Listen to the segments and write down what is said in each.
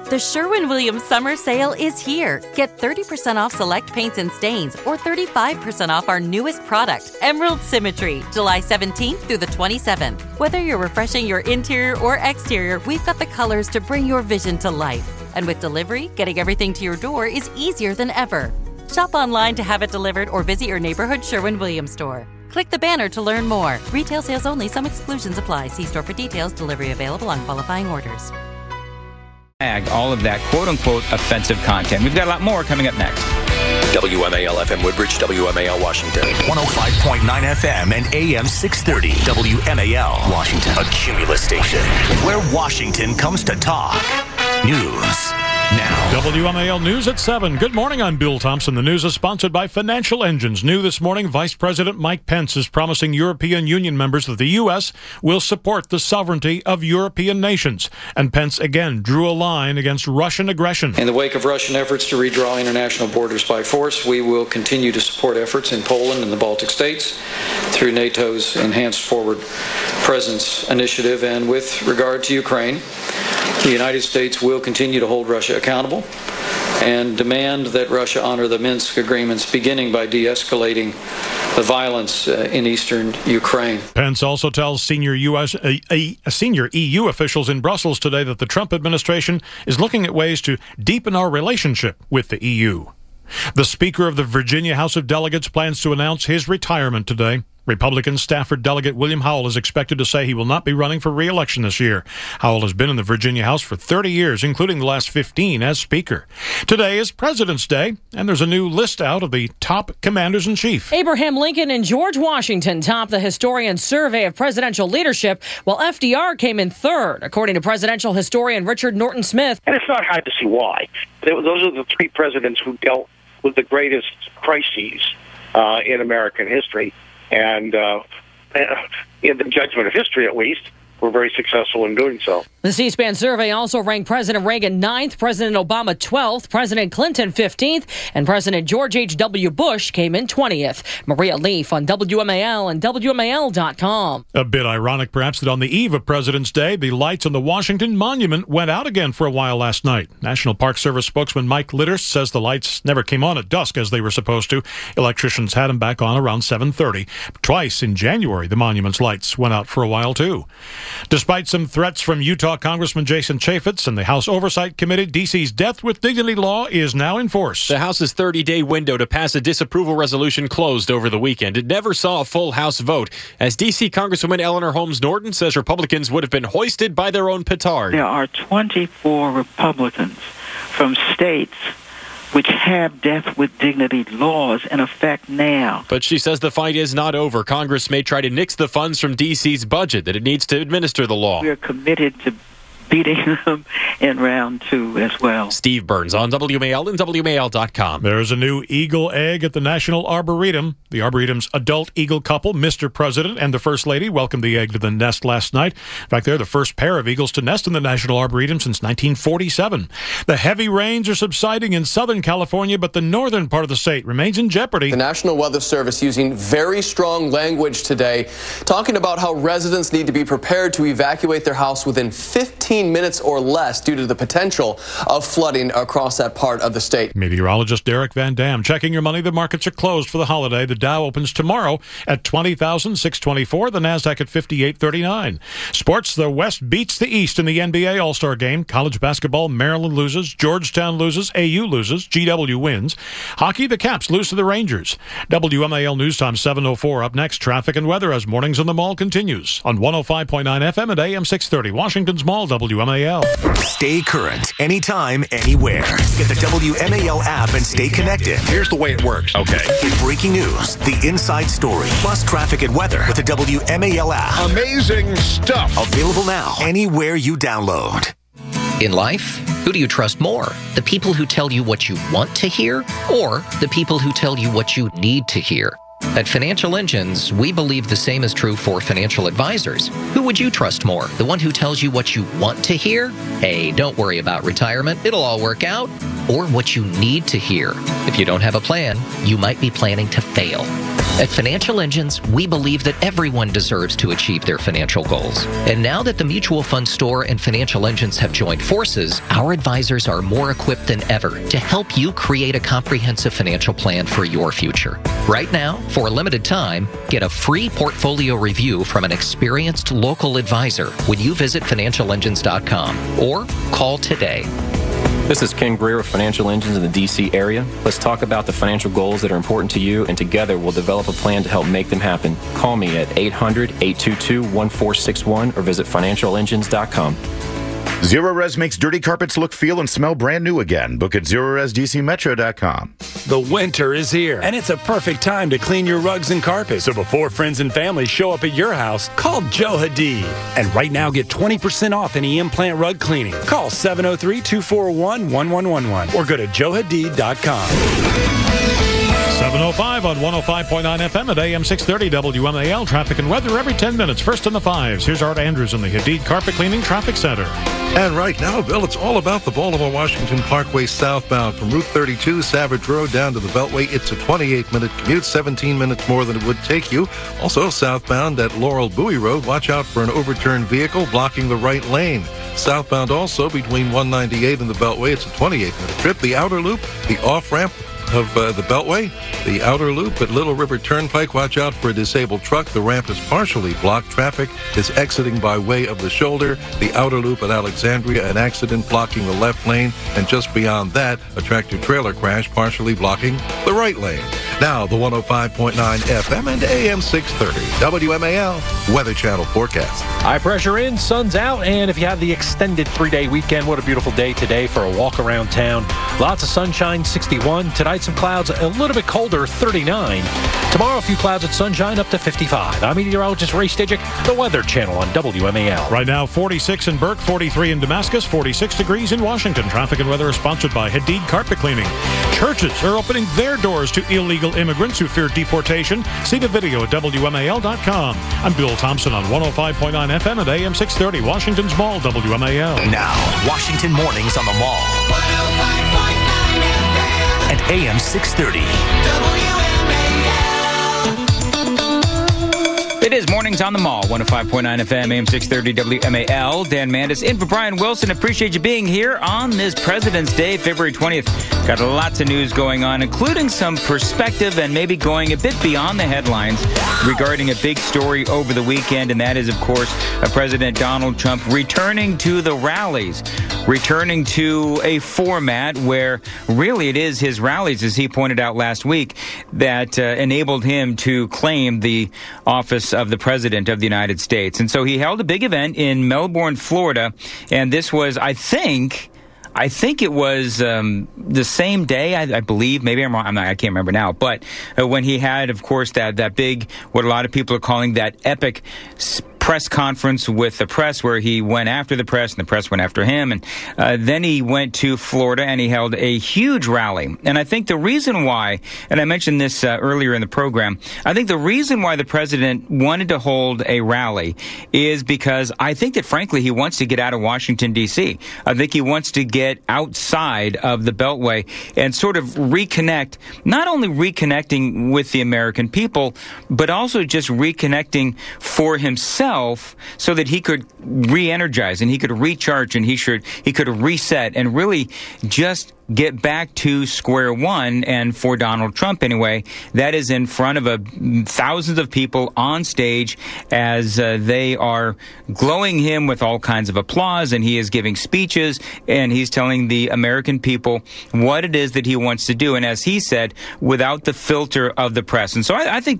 The Sherwin-Williams Summer Sale is here. Get 30% off select paints and stains or 35% off our newest product, Emerald Symmetry, July 17th through the 27th. Whether you're refreshing your interior or exterior, we've got the colors to bring your vision to life. And with delivery, getting everything to your door is easier than ever. Shop online to have it delivered or visit your neighborhood Sherwin-Williams store. Click the banner to learn more. Retail sales only. Some exclusions apply. See store for details. Delivery available on qualifying orders. All of that quote-unquote offensive content. We've got a lot more coming up next. WMAL FM Woodbridge, WMAL Washington. 105.9 FM and AM 630. WMAL Washington. A Cumulus station where Washington comes to talk. News now. WMAL News at 7. Good morning, I'm Bill Thompson. The news is sponsored by Financial Engines. New this morning, Vice President Mike Pence is promising European Union members that the U.S. will support the sovereignty of European nations. And Pence again drew a line against Russian aggression. In the wake of Russian efforts to redraw international borders by force, we will continue to support efforts in Poland and the Baltic states through NATO's Enhanced Forward Presence initiative. And with regard to Ukraine, the United States will continue to hold Russia accountable and demand that Russia honor the Minsk agreements, beginning by de-escalating the violence in eastern Ukraine. Pence also tells senior EU officials in Brussels today that the Trump administration is looking at ways to deepen our relationship with the EU. The Speaker of the Virginia House of Delegates plans to announce his retirement today. Republican Stafford Delegate William Howell is expected to say he will not be running for re-election this year. Howell has been in the Virginia House for 30 years, including the last 15 as Speaker. Today is President's Day, and there's a new list out of the top commanders-in-chief. Abraham Lincoln and George Washington top the historian survey of presidential leadership, while FDR came in third, according to presidential historian Richard Norton Smith. And it's not hard to see why. Those are the three presidents who dealt with the greatest crises in American history. And in the judgment of history, at least, we're very successful in doing so. The C-SPAN survey also ranked President Reagan 9th, President Obama 12th, President Clinton 15th, and President George H.W. Bush came in 20th. Maria Leaf on WMAL and WMAL.com. A bit ironic, perhaps, that on the eve of President's Day, the lights on the Washington Monument went out again for a while last night. National Park Service spokesman Mike Litters says the lights never came on at dusk as they were supposed to. Electricians had them back on around 7:30. Twice in January, the monument's lights went out for a while, too. Despite some threats from Utah Congressman Jason Chaffetz and the House Oversight Committee, D.C.'s Death with Dignity law is now in force. The House's 30-day window to pass a disapproval resolution closed over the weekend. It never saw a full House vote, as D.C. Congresswoman Eleanor Holmes Norton says Republicans would have been hoisted by their own petard. There are 24 Republicans from states which have death with dignity laws in effect now. But she says the fight is not over. Congress may try to nix the funds from D.C.'s budget that it needs to administer the law. We're committed to beating them in round 2 as well. Steve Burns on WMAL and WMAL.com. There's a new eagle egg at the National Arboretum. The Arboretum's adult eagle couple, Mr. President and the First Lady, welcomed the egg to the nest last night. In fact, they're the first pair of eagles to nest in the National Arboretum since 1947. The heavy rains are subsiding in Southern California, but the northern part of the state remains in jeopardy. The National Weather Service using very strong language today, talking about how residents need to be prepared to evacuate their house within 15 minutes or less due to the potential of flooding across that part of the state. Meteorologist Derek Van Dam checking your money. The markets are closed for the holiday. The Dow opens tomorrow at 20,624. The Nasdaq at 5839. Sports, the West beats the East in the NBA All-Star Game. College basketball, Maryland loses, Georgetown loses, AU loses, GW wins. Hockey, the Caps lose to the Rangers. WMAL News Time 7:04. Up next, traffic and weather as Mornings on the Mall continues on 105.9 FM and AM 630. Washington's Mall, WMAL. Stay current, anytime, anywhere. Get the WMAL app and stay connected. Here's the way it works. Okay. Get breaking news, the inside story, plus traffic and weather with the WMAL app. Amazing stuff. Available now, anywhere you download. In life, who do you trust more? The people who tell you what you want to hear, or the people who tell you what you need to hear? At Financial Engines, we believe the same is true for financial advisors. Who would you trust more? The one who tells you what you want to hear? Hey, don't worry about retirement, it'll all work out. Or what you need to hear? If you don't have a plan, you might be planning to fail. At Financial Engines, we believe that everyone deserves to achieve their financial goals. And now that the Mutual Fund Store and Financial Engines have joined forces, our advisors are more equipped than ever to help you create a comprehensive financial plan for your future. Right now, for a limited time, get a free portfolio review from an experienced local advisor when you visit financialengines.com or call today. This is Ken Greer of Financial Engines in the D.C. area. Let's talk about the financial goals that are important to you, and together we'll develop a plan to help make them happen. Call me at 800-822-1461 or visit financialengines.com. Zerorez makes dirty carpets look, feel, and smell brand new again. Book at ZerorezDCMetro.com. The winter is here, and it's a perfect time to clean your rugs and carpets. So before friends and family show up at your house, call Joe Hadid. And right now, get 20% off any implant rug cleaning. Call 703-241-1111 or go to joehadid.com. 7:05 on 105.9 FM at AM 630 WMAL. Traffic and weather every 10 minutes. First in the fives. Here's Art Andrews in the Hadid Carpet Cleaning Traffic Center. And right now, Bill, it's all about the Baltimore-Washington Parkway southbound from Route 32, Savage Road, down to the Beltway. It's a 28-minute commute, 17 minutes more than it would take you. Also, southbound at Laurel Bowie Road, watch out for an overturned vehicle blocking the right lane. Southbound also between 198 and the Beltway, it's a 28-minute trip. The outer loop, the off-ramp of the Beltway, the outer loop at Little River Turnpike, watch out for a disabled truck. The ramp is partially blocked. Traffic is exiting by way of the shoulder. The outer loop at Alexandria, an accident blocking the left lane, and just beyond that, a tractor-trailer crash partially blocking the right lane. Now, the 105.9 FM and AM 630 WMAL Weather Channel forecast. High pressure in, sun's out, and if you have the extended 3-day weekend, what a beautiful day today for a walk around town. Lots of sunshine, 61. Tonight, some clouds, a little bit colder, 39. Tomorrow, a few clouds and sunshine, up to 55. I'm meteorologist Ray Stajic, the Weather Channel on WMAL. Right now, 46 in Burke, 43 in Damascus, 46 degrees in Washington. Traffic and weather is sponsored by Hadid Carpet Cleaning. Churches are opening their doors to illegal immigrants who fear deportation. See the video at WMAL.com. I'm Bill Thompson on 105.9 FM at AM 630, Washington's Mall, WMAL. Now, Washington Mornings on the Mall. 105.9 FM. At AM 630. It is Mornings on the Mall, 105.9 FM, AM 630 WMAL. Dan Mandis in for Brian Wilson. Appreciate you being here on this President's Day, February 20th. Got lots of news going on, including some perspective and maybe going a bit beyond the headlines regarding a big story over the weekend, and that is, of course, President Donald Trump returning to the rallies, returning to a format where really it is his rallies, as he pointed out last week, that enabled him to claim the office of the President of the United States. And so he held a big event in Melbourne, Florida, and this was, I think it was the same day, I believe. Maybe I'm wrong. I can't remember now. But when he had, of course, that big, what a lot of people are calling that epic press conference with the press, where he went after the press and the press went after him. And then he went to Florida and he held a huge rally. And I think the reason why, and I mentioned this earlier in the program, I think the reason why the president wanted to hold a rally is because I think that, frankly, he wants to get out of Washington, D.C. I think he wants to get outside of the Beltway and sort of reconnect, not only reconnecting with the American people, but also just reconnecting for himself, so that he could re-energize and he could recharge and he could reset and really just get back to square one. And for Donald Trump, anyway, that is in front of thousands of people on stage as they are glowing him with all kinds of applause, and he is giving speeches and he's telling the American people what it is that he wants to do. And as he said, without the filter of the press. And so I think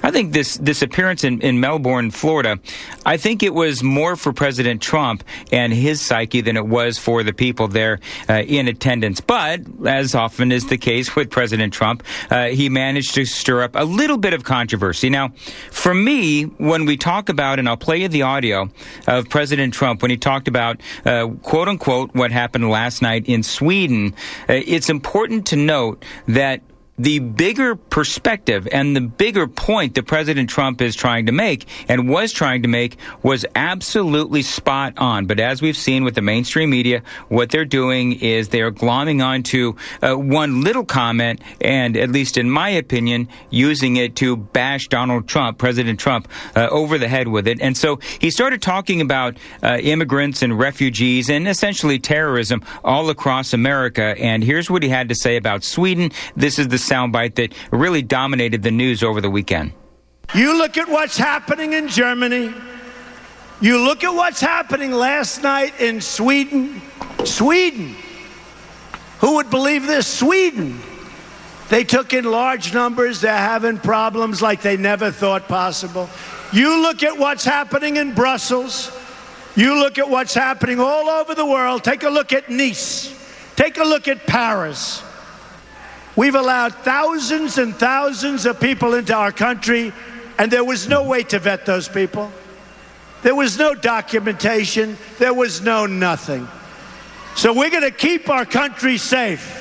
this appearance in Melbourne, Florida, I think it was more for President Trump and his psyche than it was for the people there in attendance. But, as often is the case with President Trump, he managed to stir up a little bit of controversy. Now, for me, when we talk about, and I'll play you the audio of President Trump, when he talked about, quote-unquote, what happened last night in Sweden, it's important to note that the bigger perspective and the bigger point that President Trump is trying to make and was trying to make was absolutely spot on. But as we've seen with the mainstream media, what they're doing is they're glomming onto one little comment and, at least in my opinion, using it to bash Donald Trump, President Trump, over the head with it. And so he started talking about immigrants and refugees and essentially terrorism all across America. And here's what he had to say about Sweden. This is the soundbite that really dominated the news over the weekend. You look at what's happening in Germany. You look at what's happening last night in Sweden. Sweden. Who would believe this? Sweden. They took in large numbers. They're having problems like they never thought possible. You look at what's happening in Brussels. You look at what's happening all over the world. Take a look at Nice. Take a look at Paris. We've allowed thousands and thousands of people into our country, and there was no way to vet those people. There was no documentation. There was no nothing. So we're going to keep our country safe.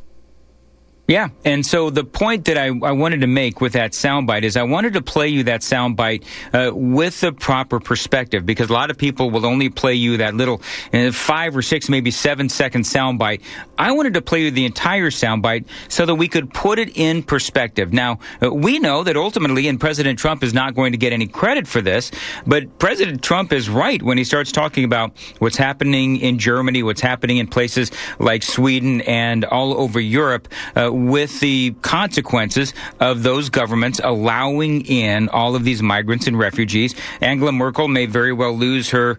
Yeah, and so the point that I wanted to make with that soundbite is I wanted to play you that soundbite with the proper perspective, because a lot of people will only play you that little 5 or 6, maybe 7-second soundbite. I wanted to play you the entire soundbite so that we could put it in perspective. Now, we know that ultimately, and President Trump is not going to get any credit for this, but President Trump is right when he starts talking about what's happening in Germany, what's happening in places like Sweden and all over Europe, with the consequences of those governments allowing in all of these migrants and refugees. Angela Merkel may very well lose her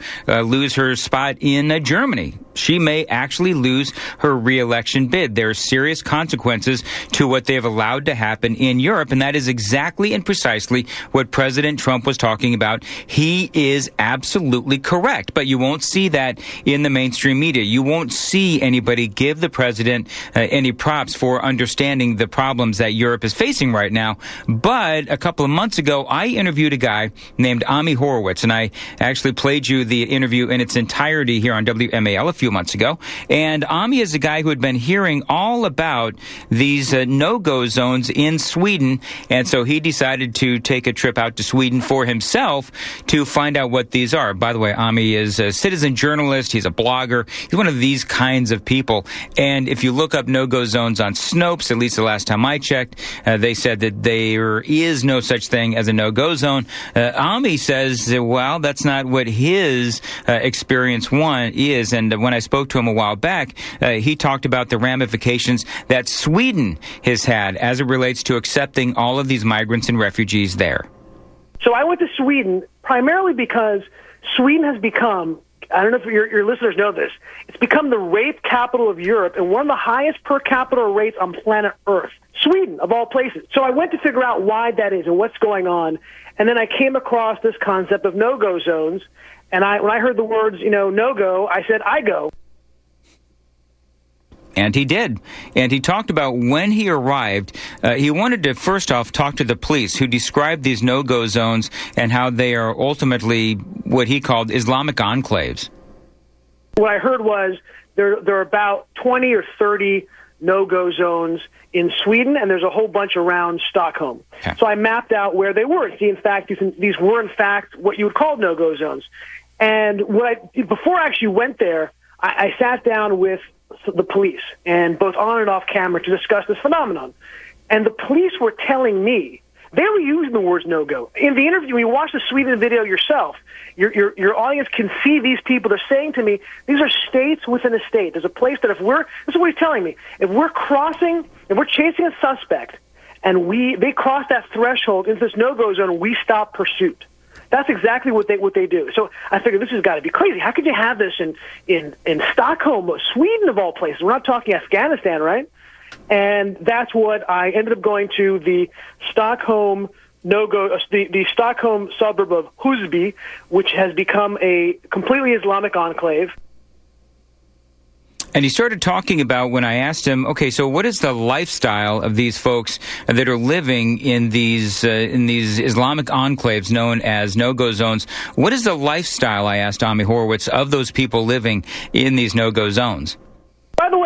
spot in Germany. She may actually lose her re-election bid. There are serious consequences to what they have allowed to happen in Europe, and that is exactly and precisely what President Trump was talking about. He is absolutely correct, but you won't see that in the mainstream media. You won't see anybody give the president any props for understanding the problems that Europe is facing right now. But a couple of months ago, I interviewed a guy named Ami Horowitz, and I actually played you the interview in its entirety here on WMAL a few months ago. And Ami is a guy who had been hearing all about these no-go zones in Sweden, and so he decided to take a trip out to Sweden for himself to find out what these are. By the way, Ami is a citizen journalist. He's a blogger. He's one of these kinds of people. And if you look up no-go zones on Snopes, at least the last time I checked, they said that there is no such thing as a no-go zone. Ami says, well, that's not what his experience is. And when I spoke to him a while back, he talked about the ramifications that Sweden has had as it relates to accepting all of these migrants and refugees there. So I went to Sweden primarily because Sweden has become, I don't know if your listeners know this, it's become the rape capital of Europe and one of the highest per capita rates on planet Earth. Sweden, of all places. So I went to figure out why that is and what's going on. And then I came across this concept of no-go zones. And when I heard the words, no-go, I said, I go. And he did. And he talked about when he arrived, he wanted to first off talk to the police who described these no-go zones and how they are ultimately what he called Islamic enclaves. What I heard was there are about 20 or 30 no-go zones in Sweden, and there's a whole bunch around Stockholm. Okay. So I mapped out where they were. See, in fact, these were, in fact, what you would call no-go zones. And before I actually went there, I sat down with the police, and both on and off camera, to discuss this phenomenon. And the police were telling me, they were using the words no-go. In the interview, when you watch the Sweden video yourself, your audience can see these people. They're saying to me, these are states within a state. There's a place that this is what he's telling me, if we're chasing a suspect, and they cross that threshold into this no-go zone, we stop pursuit. That's exactly what they do. So I figured this has got to be crazy. How could you have this in Stockholm, Sweden of all places? We're not talking Afghanistan, right? And that's what I ended up going to, the Stockholm the Stockholm suburb of Husby, which has become a completely Islamic enclave. And he started talking about, when I asked him, okay, so what is the lifestyle of these folks that are living in these Islamic enclaves known as no-go zones? What is the lifestyle, I asked Ami Horowitz, of those people living in these no-go zones? By the way,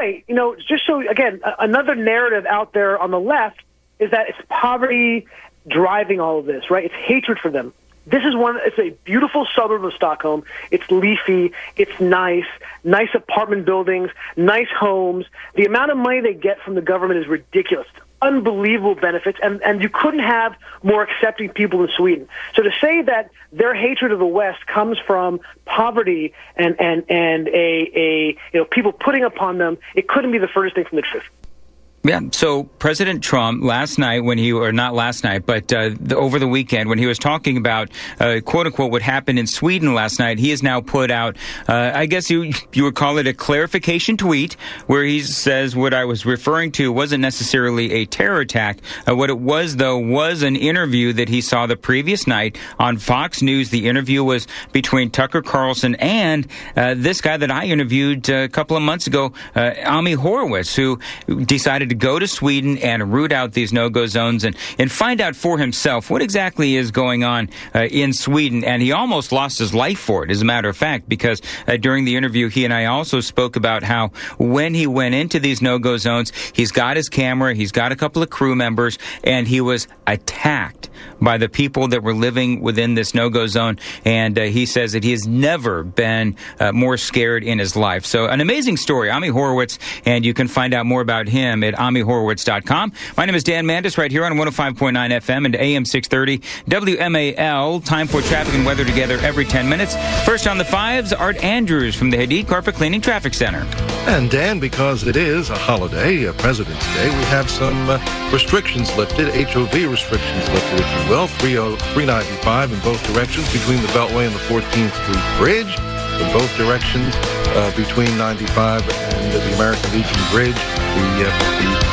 way, just so, again, another narrative out there on the left is that it's poverty driving all of this, right? It's hatred for them. It's a beautiful suburb of Stockholm. It's leafy. It's nice apartment buildings, nice homes. The amount of money they get from the government is ridiculous. Unbelievable benefits, and you couldn't have more accepting people in Sweden. So to say that their hatred of the West comes from poverty and people putting upon them, it couldn't be the furthest thing from the truth. Yeah, so President Trump last night over the weekend when he was talking about, quote unquote, what happened in Sweden last night, he has now put out, I guess you would call it a clarification tweet where he says what I was referring to wasn't necessarily a terror attack. What it was, though, was an interview that he saw the previous night on Fox News. The interview was between Tucker Carlson and this guy that I interviewed a couple of months ago, Ami Horowitz, who decided to go to Sweden and root out these no-go zones and find out for himself what exactly is going on in Sweden. And he almost lost his life for it, as a matter of fact, because during the interview, he and I also spoke about how when he went into these no-go zones, he's got his camera, he's got a couple of crew members, and he was attacked by the people that were living within this no-go zone. And he says that he has never been more scared in his life. So an amazing story, Ami Horowitz, and you can find out more about him at AmiHorowitz.com. My name is Dan Mandis, right here on 105.9 FM and AM 630 WMAL. Time for traffic and weather together every 10 minutes. First on the fives, Art Andrews from the Hadid Carpet Cleaning Traffic Center. And Dan, because it is a holiday, President's Day, we have some restrictions lifted, HOV restrictions lifted, if you will. 395 in both directions between the Beltway and the 14th Street Bridge. In both directions, between 95 and the American Legion Bridge, the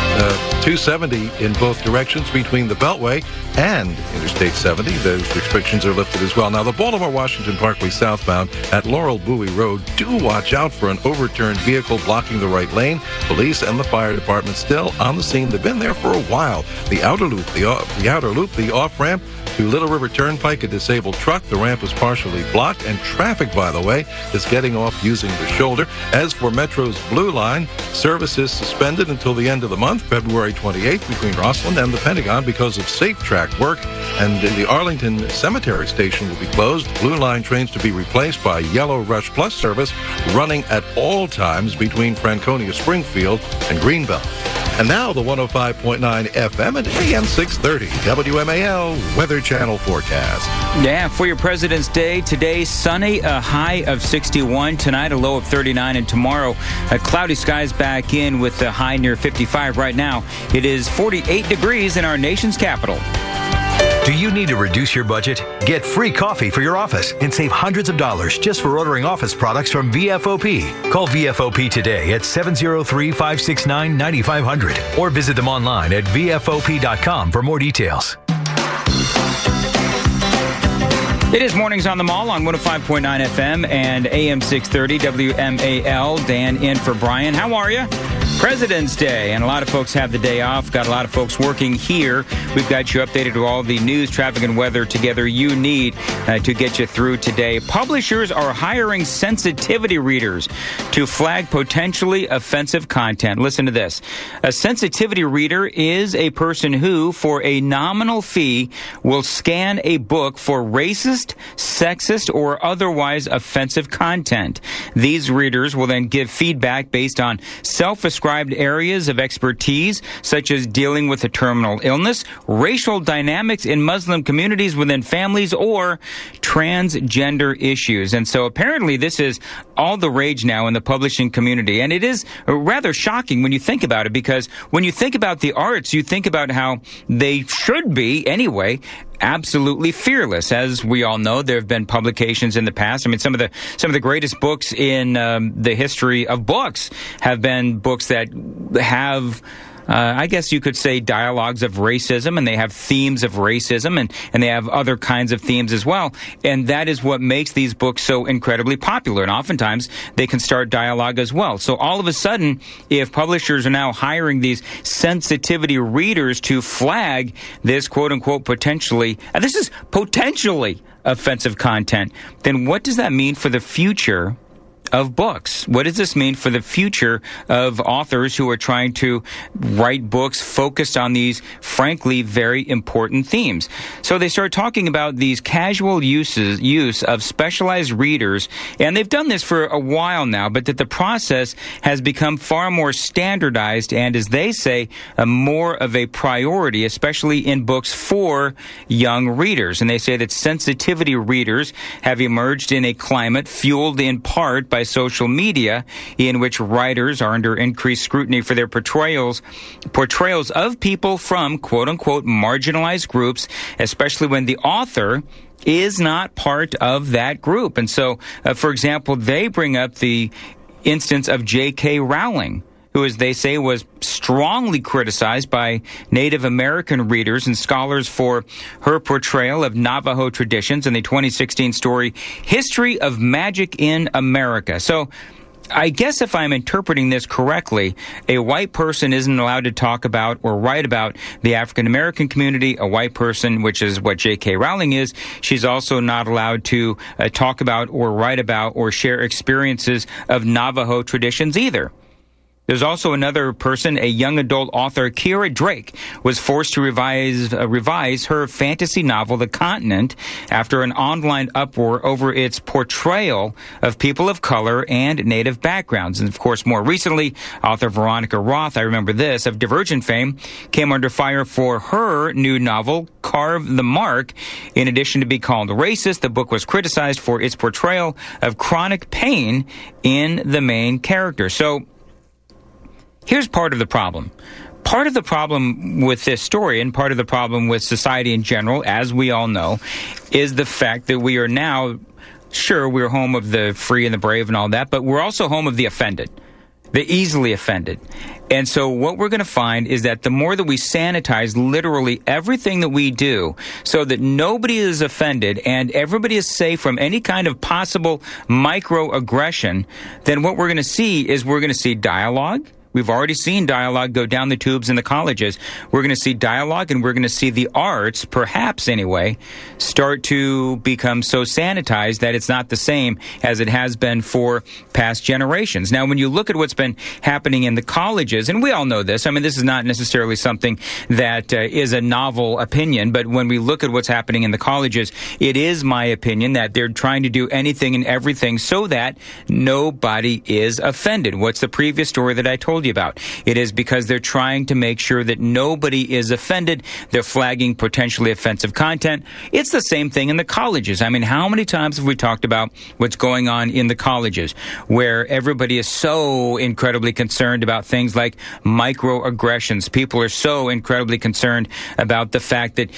270 in both directions between the Beltway and Interstate 70. Those restrictions are lifted as well. Now, the Baltimore-Washington Parkway southbound at Laurel Bowie Road, do watch out for an overturned vehicle blocking the right lane. Police and the fire department still on the scene. They've been there for a while. The outer loop, the off-ramp to Little River Turnpike, a disabled truck. The ramp is partially blocked, and traffic, by the way, is getting off using the shoulder. As for Metro's Blue Line, service is suspended until the end of the month, February 28th, between Rosslyn and the Pentagon because of safe track work. And the Arlington Cemetery Station will be closed. Blue Line trains to be replaced by Yellow Rush Plus service running at all times between Franconia Springfield and Greenbelt. And now the 105.9 FM and AM 630 WMAL Weather Channel forecast. Yeah, for your President's Day, today sunny, a high of 61. Tonight, a low of 39. And tomorrow, cloudy skies back in with a high near 55. Right now, it is 48 degrees in our nation's capital. Do you need to reduce your budget? Get free coffee for your office and save hundreds of dollars just for ordering office products from VFOP. Call VFOP today at 703-569-9500 or visit them online at VFOP.com for more details. It is Mornings on the Mall on 105.9 FM and AM 630 WMAL. Dan in for Brian. How are you? President's Day, and a lot of folks have the day off. Got a lot of folks working here. We've got you updated with all the news, traffic, and weather together you need to get you through today. Publishers are hiring sensitivity readers to flag potentially offensive content. Listen to this. A sensitivity reader is a person who, for a nominal fee, will scan a book for racist, sexist, or otherwise offensive content. These readers will then give feedback based on self-ascribed areas of expertise, such as dealing with a terminal illness, racial dynamics in Muslim communities within families, or transgender issues. And so apparently this is all the rage now in the publishing community. And it is rather shocking when you think about it, because when you think about the arts, you think about how they should be, anyway, absolutely fearless. As we all know, there have been publications in the past. I mean, some of the greatest books in the history of books have been books that have I guess you could say dialogues of racism, and they have themes of racism, and they have other kinds of themes as well. And that is what makes these books so incredibly popular. And oftentimes they can start dialogue as well. So all of a sudden, if publishers are now hiring these sensitivity readers to flag this quote unquote potentially, and this is potentially offensive content, then what does that mean for the future of books? What does this mean for the future of authors who are trying to write books focused on these, frankly, very important themes? So they start talking about these casual use of specialized readers, and they've done this for a while now, but that the process has become far more standardized and, as they say, more of a priority, especially in books for young readers. And they say that sensitivity readers have emerged in a climate fueled in part by social media, in which writers are under increased scrutiny for their portrayals of people from quote-unquote marginalized groups, especially when the author is not part of that group. And so, for example, they bring up the instance of J.K. Rowling, who, as they say, was strongly criticized by Native American readers and scholars for her portrayal of Navajo traditions in the 2016 story History of Magic in America. So I guess if I'm interpreting this correctly, a white person isn't allowed to talk about or write about the African American community. A white person, which is what J.K. Rowling is, she's also not allowed to talk about or write about or share experiences of Navajo traditions either. There's also another person, a young adult author, Kira Drake, was forced to revise her fantasy novel, The Continent, after an online uproar over its portrayal of people of color and Native backgrounds. And, of course, more recently, author Veronica Roth, I remember this, of Divergent fame, came under fire for her new novel, Carve the Mark. In addition to being called racist, the book was criticized for its portrayal of chronic pain in the main character. So, here's part of the problem. Part of the problem with this story and part of the problem with society in general, as we all know, is the fact that we are now, sure, we're home of the free and the brave and all that, but we're also home of the offended, the easily offended. And so what we're going to find is that the more that we sanitize literally everything that we do so that nobody is offended and everybody is safe from any kind of possible microaggression, then what we're going to see is we're going to see dialogue. We've already seen dialogue go down the tubes in the colleges. We're going to see dialogue, and we're going to see the arts, perhaps anyway, start to become so sanitized that it's not the same as it has been for past generations. Now, when you look at what's been happening in the colleges, and we all know this, I mean, this is not necessarily something that is a novel opinion, but when we look at what's happening in the colleges, it is my opinion that they're trying to do anything and everything so that nobody is offended. What's the previous story that I told you about? It is because they're trying to make sure that nobody is offended. They're flagging potentially offensive content. It's the same thing in the colleges. I mean, how many times have we talked about what's going on in the colleges where everybody is so incredibly concerned about things like microaggressions? People are so incredibly concerned about the fact that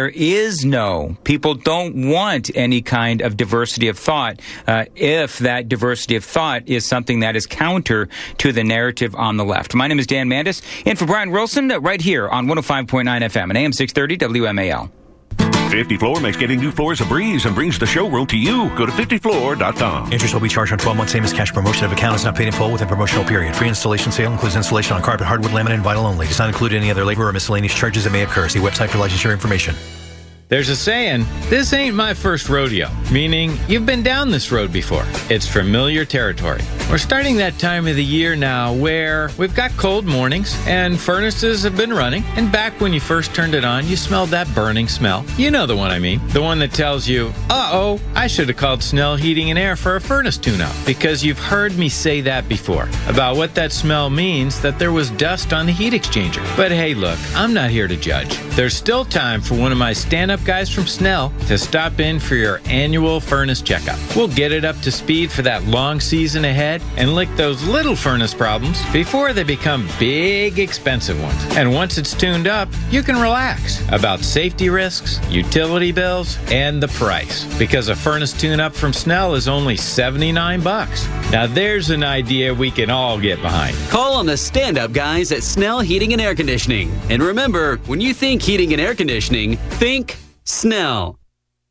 people don't want any kind of diversity of thought if that diversity of thought is something that is counter to the narrative on the left. My name is Dan Mandis, in for Brian Wilson, right here on 105.9 FM and AM 630 WMAL. 50 Floor makes getting new floors a breeze and brings the showroom to you. Go to 50floor.com. Interest will be charged on 12 months, same as cash promotion. If account is not paid in full within promotional period. Free installation sale includes installation on carpet, hardwood, laminate, and vinyl only. Does not include any other labor or miscellaneous charges that may occur. See website for licensure information. There's a saying, this ain't my first rodeo, meaning you've been down this road before. It's familiar territory. We're starting that time of the year now where we've got cold mornings and furnaces have been running, and back when you first turned it on, you smelled that burning smell. You know the one I mean. The one that tells you, uh-oh, I should have called Snell Heating and Air for a furnace tune-up, because you've heard me say that before, about what that smell means, that there was dust on the heat exchanger. But hey, look, I'm not here to judge. There's still time for one of my stand-up guys from Snell to stop in for your annual furnace checkup. We'll get it up to speed for that long season ahead and lick those little furnace problems before they become big, expensive ones. And once it's tuned up, you can relax about safety risks, utility bills, and the price. Because a furnace tune-up from Snell is only $79. Now there's an idea we can all get behind. Call on the stand-up guys at Snell Heating and Air Conditioning. And remember, when you think heating and air conditioning, think Snell.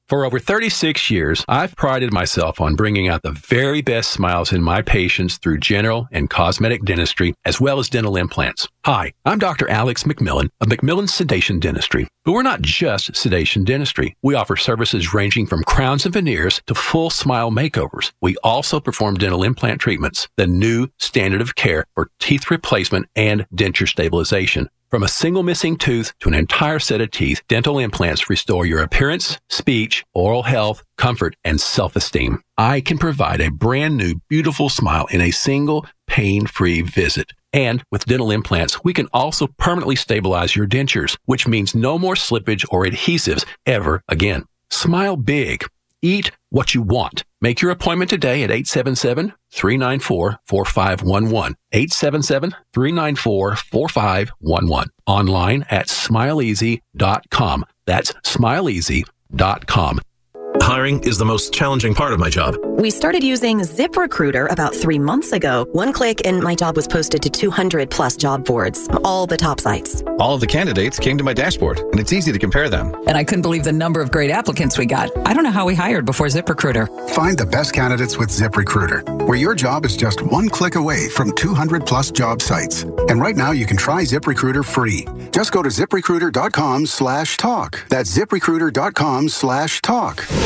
For over 36 years, I've prided myself on bringing out the very best smiles in my patients through general and cosmetic dentistry, as well as dental implants. Hi, I'm Dr. Alex McMillan of McMillan Sedation Dentistry. But we're not just sedation dentistry. We offer services ranging from crowns and veneers to full smile makeovers. We also perform dental implant treatments, the new standard of care for teeth replacement and denture stabilization. From a single missing tooth to an entire set of teeth, dental implants restore your appearance, speech, oral health, comfort, and self-esteem. I can provide a brand new, beautiful smile in a single, pain-free visit. And with dental implants, we can also permanently stabilize your dentures, which means no more slippage or adhesives ever again. Smile big. Eat what you want. Make your appointment today at 877-394-4511. 877-394-4511. Online at smileeasy.com. That's smileeasy.com. Hiring is the most challenging part of my job. We started using ZipRecruiter about 3 months ago. One click and my job was posted to 200 plus job boards, all the top sites. All of the candidates came to my dashboard, and it's easy to compare them. And I couldn't believe the number of great applicants we got. I don't know how we hired before ZipRecruiter. Find the best candidates with ZipRecruiter, where your job is just one click away from 200 plus job sites. And right now you can try ZipRecruiter free. Just go to ZipRecruiter.com/talk. That's ZipRecruiter.com/talk.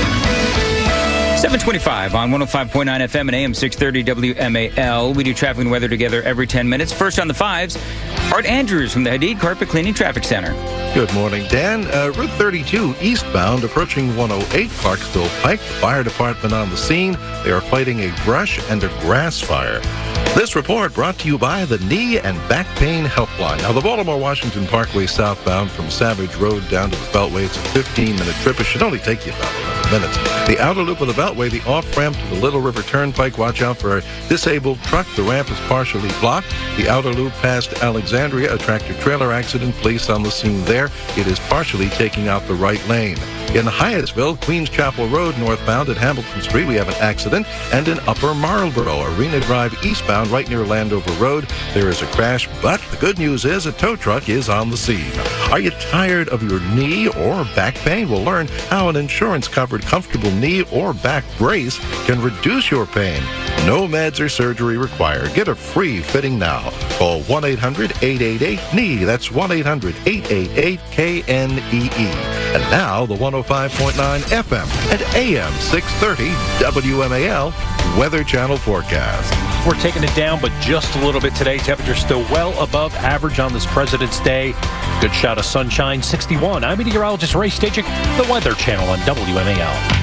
725 on 105.9 FM and AM 630 WMAL. We do traffic and weather together every 10 minutes. First on the fives, Art Andrews from the Hadid Carpet Cleaning Traffic Center. Good morning, Dan. Route 32 eastbound approaching 108 Clarksville Pike. The fire department on the scene. They are fighting a brush and a grass fire. This report brought to you by the Knee and Back Pain Helpline. Now, the Baltimore-Washington Parkway southbound from Savage Road down to the Beltway, it's a 15-minute trip. It should only take you about 11 minutes. The outer loop of the Beltway, the off-ramp to the Little River Turnpike. Watch out for a disabled truck. The ramp is partially blocked. The outer loop past Alexandria, a tractor-trailer accident. Police on the scene there. It is partially taking out the right lane. In Hyattsville, Queens Chapel Road northbound at Hamilton Street, we have an accident. And in Upper Marlboro, Arena Drive eastbound right near Landover Road, there is a crash. But the good news is a tow truck is on the scene. Are you tired of your knee or back pain? We'll learn how an insurance-covered comfortable knee or back brace can reduce your pain. No meds or surgery required. Get a free fitting now. Call 1-800-888-KNEE. That's 1-800-888-KNEE. And now, the 105.9 FM and AM 630 WMAL Weather Channel forecast. We're taking it down, but just a little bit today. Temperature still well above average on this President's Day. Good shot of sunshine, 61. I'm meteorologist Ray Stachik, the Weather Channel on WMAL.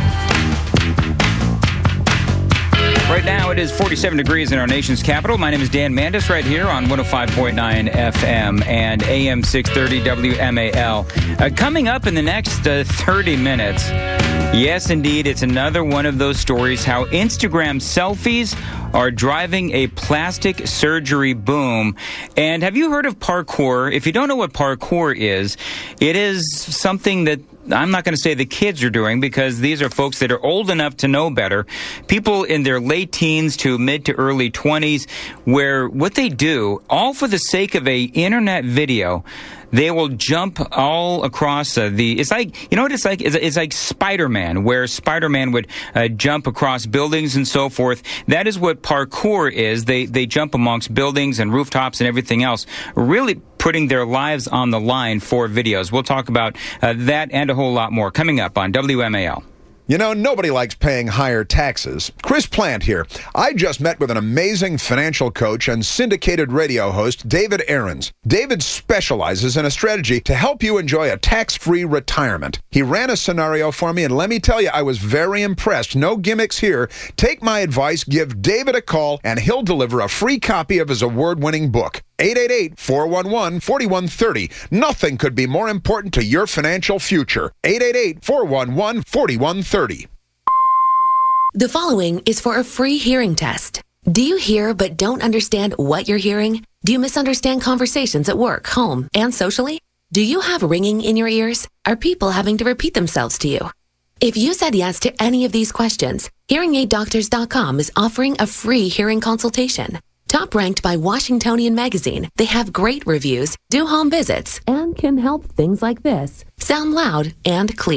Right now, it is 47 degrees in our nation's capital. My name is Dan Mandis, right here on 105.9 FM and AM 630 WMAL. Coming up in the next 30 minutes, yes, indeed, it's another one of those stories how Instagram selfies are driving a plastic surgery boom. And have you heard of parkour? If you don't know what parkour is, it is something that I'm not going to say the kids are doing because these are folks that are old enough to know better. People in their late teens to mid to early 20s, where what they do, all for the sake of a internet video, they will jump all across it's like, you know what it's like? It's like Spider-Man, where Spider-Man would jump across buildings and so forth. That is what parkour is. They jump amongst buildings and rooftops and everything else, really putting their lives on the line for videos. We'll talk about that and a whole lot more coming up on WMAL. You know, nobody likes paying higher taxes. Chris Plant here. I just met with an amazing financial coach and syndicated radio host, David Aarons. David specializes in a strategy to help you enjoy a tax-free retirement. He ran a scenario for me, and let me tell you, I was very impressed. No gimmicks here. Take my advice, give David a call, and he'll deliver a free copy of his award-winning book. 888-411-4130. Nothing could be more important to your financial future. 888-411-4130. The following is for a free hearing test. Do you hear but don't understand what you're hearing? Do you misunderstand conversations at work, home, and socially? Do you have ringing in your ears? Are people having to repeat themselves to you? If you said yes to any of these questions, HearingAidDoctors.com is offering a free hearing consultation. Top ranked by Washingtonian Magazine, they have great reviews, do home visits, and can help things like this sound loud and clear.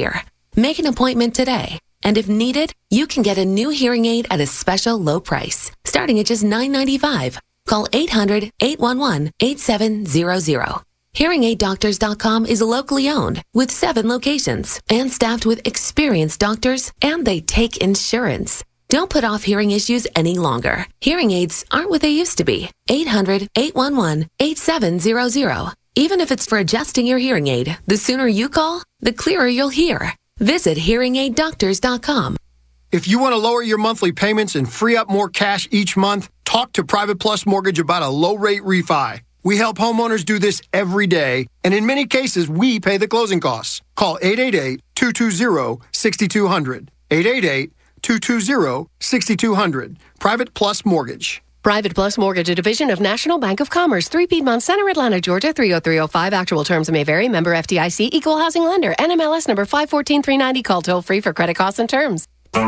Make an appointment today. And if needed, you can get a new hearing aid at a special low price, starting at just $9.95. Call 800-811-8700. HearingAidDoctors.com is locally owned with 7 locations and staffed with experienced doctors, and they take insurance. Don't put off hearing issues any longer. Hearing aids aren't what they used to be. 800-811-8700. Even if it's for adjusting your hearing aid, the sooner you call, the clearer you'll hear. Visit HearingAidDoctors.com. If you want to lower your monthly payments and free up more cash each month, talk to Private Plus Mortgage about a low-rate refi. We help homeowners do this every day, and in many cases, we pay the closing costs. Call 888-220-6200. 888-220-6200. Private Plus Mortgage. Private Plus Mortgage, a division of National Bank of Commerce, 3 Piedmont Center, Atlanta, Georgia, 30305. Actual terms may vary. Member FDIC, Equal Housing Lender, NMLS number 514390. Call toll free for credit costs and terms.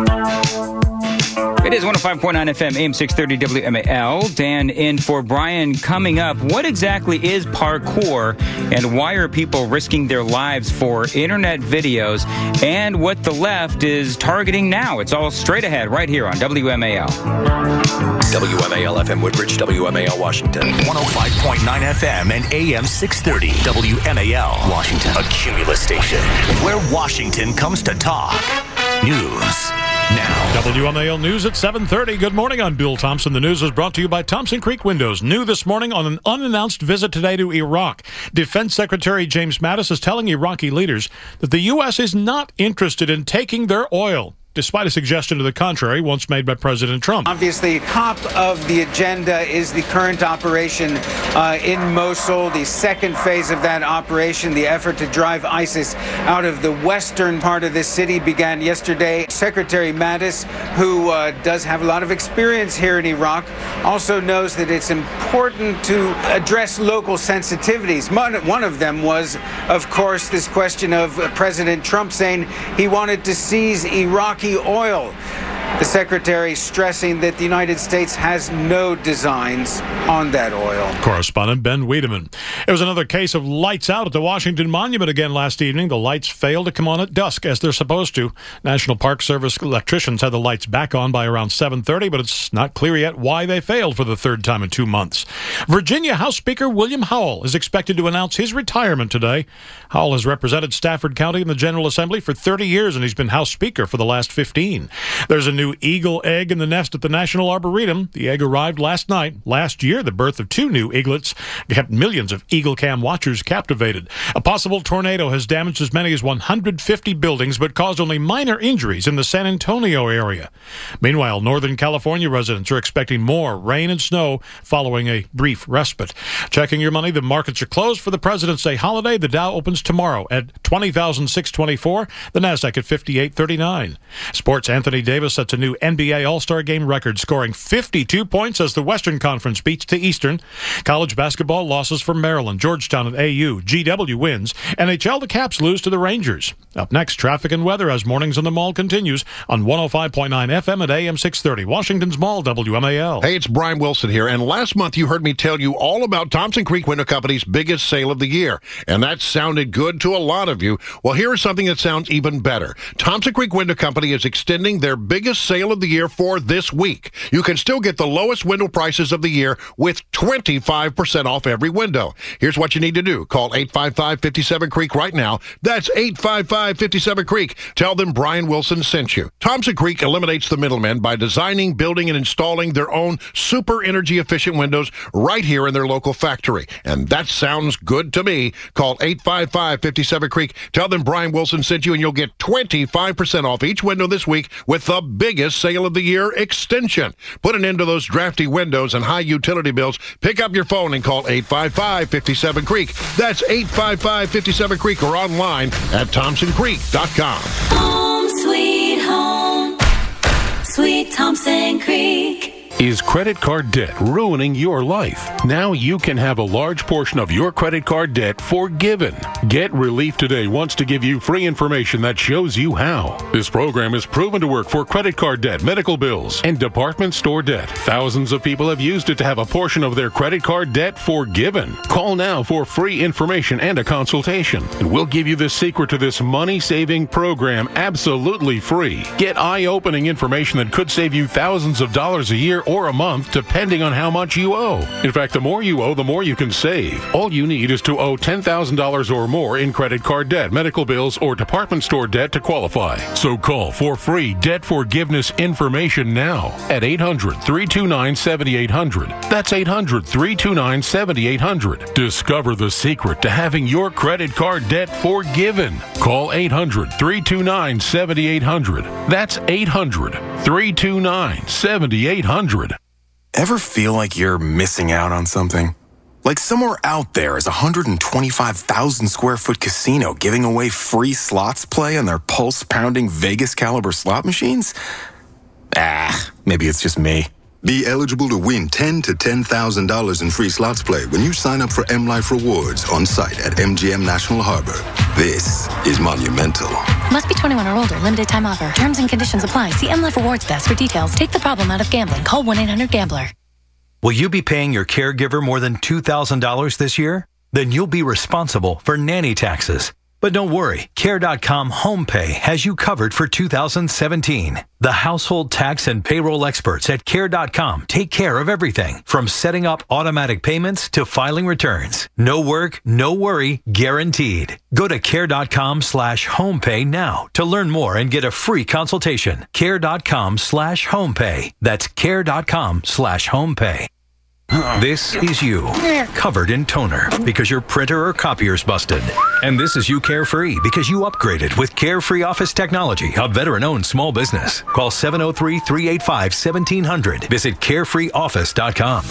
It is 105.9 FM, AM 630 WMAL. Dan in for Brian. Coming up, what exactly is parkour and why are people risking their lives for internet videos, and what the left is targeting now? It's all straight ahead right here on WMAL. WMAL FM Woodbridge, WMAL Washington. 105.9 FM and AM 630 WMAL Washington. A Cumulus station where Washington comes to talk. News now. WMAL News at 7:30. Good morning. I'm Bill Thompson. The news is brought to you by Thompson Creek Windows. New this morning on an unannounced visit today to Iraq. Defense Secretary James Mattis is telling Iraqi leaders that the U.S. is not interested in taking their oil, despite a suggestion to the contrary once made by President Trump. Obviously, top of the agenda is the current operation in Mosul, the second phase of that operation. The effort to drive ISIS out of the western part of this city began yesterday. Secretary Mattis, who does have a lot of experience here in Iraq, also knows that it's important to address local sensitivities. One of them was, of course, this question of President Trump saying he wanted to seize Iraqi oil. The secretary stressing that the United States has no designs on that oil. Correspondent Ben Wiedemann. It was another case of lights out at the Washington Monument again last evening. The lights failed to come on at dusk as they're supposed to. National Park Service electricians had the lights back on by around 7:30, but it's not clear yet why they failed for the third time in 2 months. Virginia House Speaker William Howell is expected to announce his retirement today. Howell has represented Stafford County in the General Assembly for 30 years, and he's been House Speaker for the last 15. There's a new eagle egg in the nest at the National Arboretum. The egg arrived last night. Last year, the birth of 2 new eaglets kept millions of Eagle Cam watchers captivated. A possible tornado has damaged as many as 150 buildings, but caused only minor injuries in the San Antonio area. Meanwhile, Northern California residents are expecting more rain and snow following a brief respite. Checking your money, the markets are closed for the President's Day holiday. The Dow opens tomorrow at 20,624. The Nasdaq at 5839. Sports, Anthony Davis sets a new NBA All-Star Game record, scoring 52 points as the Western Conference beats the Eastern. College basketball losses for Maryland, Georgetown, and AU. GW wins. NHL, the Caps lose to the Rangers. Up next, traffic and weather as Mornings on the Mall continues on 105.9 FM at AM 630. Washington's Mall, WMAL. Hey, it's Brian Wilson here, and last month you heard me tell you all about Thompson Creek Window Company's biggest sale of the year, and that sounded good to a lot of you. Well, here is something that sounds even better. Thompson Creek Window Company is extending their biggest sale of the year for this week. You can still get the lowest window prices of the year with 25% off every window. Here's what you need to do. Call 855-57-CREEK right now. That's 855-57-CREEK. Tell them Brian Wilson sent you. Thompson Creek eliminates the middlemen by designing, building, and installing their own super energy efficient windows right here in their local factory. And that sounds good to me. Call 855-57-CREEK. Tell them Brian Wilson sent you, and you'll get 25% off each window this week with the biggest sale of the year extension. Put an end to those drafty windows and high utility bills. Pick up your phone and call 855-57-CREEK. That's 855-57-CREEK or online at thompsoncreek.com. Home sweet home, sweet Thompson Creek. Is credit card debt ruining your life? Now you can have a large portion of your credit card debt forgiven. Get Relief Today wants to give you free information that shows you how. This program is proven to work for credit card debt, medical bills, and department store debt. Thousands of people have used it to have a portion of their credit card debt forgiven. Call now for free information and a consultation, and we'll give you the secret to this money-saving program absolutely free. Get eye-opening information that could save you thousands of dollars a year or a month, depending on how much you owe. In fact, the more you owe, the more you can save. All you need is to owe $10,000 or more in credit card debt, medical bills, or department store debt to qualify. So call for free debt forgiveness information now at 800-329-7800. That's 800-329-7800. Discover the secret to having your credit card debt forgiven. Call 800-329-7800. That's 800-329-7800. Ever feel like you're missing out on something? Like somewhere out there is a 125,000 square foot casino giving away free slots play on their pulse-pounding Vegas-caliber slot machines? Maybe it's just me. Be eligible to win $10,000 to $10,000 in free slots play when you sign up for M Life Rewards on site at MGM National Harbor. This is monumental. Must be 21 or older. Limited time offer. Terms and conditions apply. See M Life Rewards desk for details. Take the problem out of gambling. Call 1-800-GAMBLER. Will you be paying your caregiver more than $2,000 this year? Then you'll be responsible for nanny taxes. But don't worry, Care.com HomePay has you covered for 2017. The household tax and payroll experts at Care.com take care of everything from setting up automatic payments to filing returns. No work, no worry, guaranteed. Go to Care.com/HomePay now to learn more and get a free consultation. Care.com/HomePay. That's Care.com/HomePay. This is you, covered in toner because your printer or copier's busted. And this is you carefree because you upgraded with Carefree Office Technology, a veteran-owned small business. Call 703-385-1700. Visit carefreeoffice.com.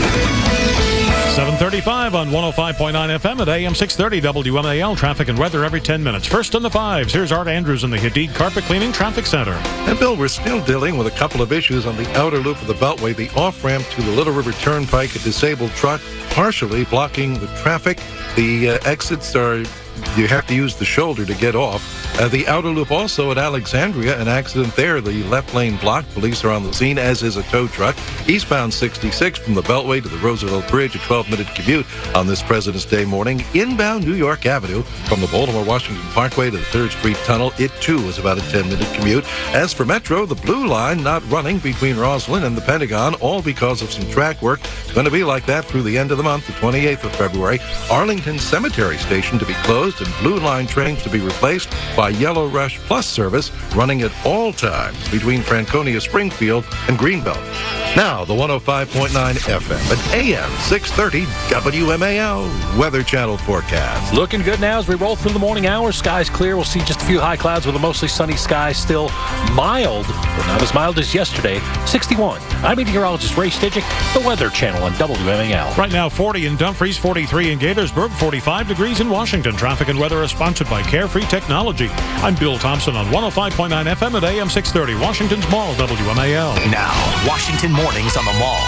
7:35 on 105.9 FM at AM 630 WMAL. Traffic and weather every 10 minutes. First on the fives, here's Art Andrews in the Hadid Carpet Cleaning Traffic Center. And Bill, we're still dealing with a couple of issues on the outer loop of the Beltway. The off-ramp to the Little River Turnpike, a disabled truck partially blocking the traffic. The exits are... You have to use the shoulder to get off. The outer loop also at Alexandria, an accident there. The left lane blocked. Police are on the scene, as is a tow truck. Eastbound 66 from the Beltway to the Roosevelt Bridge, a 12-minute commute on this President's Day morning. Inbound New York Avenue from the Baltimore-Washington Parkway to the 3rd Street Tunnel. It, too, is about a 10-minute commute. As for Metro, the Blue Line not running between Roslyn and the Pentagon, all because of some track work. It's going to be like that through the end of the month, the 28th of February. Arlington Cemetery Station to be closed and Blue Line trains to be replaced by Yellow Rush Plus service running at all times between Franconia, Springfield, and Greenbelt. Now, the 105.9 FM at AM 630 WMAL Weather Channel forecast. Looking good now as we roll through the morning hours. Skies clear. We'll see just a few high clouds with a mostly sunny sky. Still mild, but not as mild as yesterday. 61. I'm meteorologist Ray Stidgick, the Weather Channel on WMAL. Right now, 40 in Dumfries, 43 in Gaithersburg, 45 degrees in Washington. Traffic and weather is sponsored by Carefree Technology. I'm Bill Thompson on 105.9 FM at AM 630, Washington's Mall, WMAL. Now, Washington mornings on the Mall.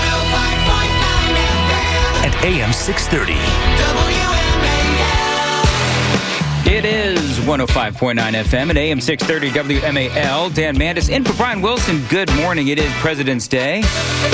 105.9 and AM 630. WMAL. It is 105.9 FM and AM 630 WMAL. Dan Mandis in for Brian Wilson. Good morning. It is President's Day.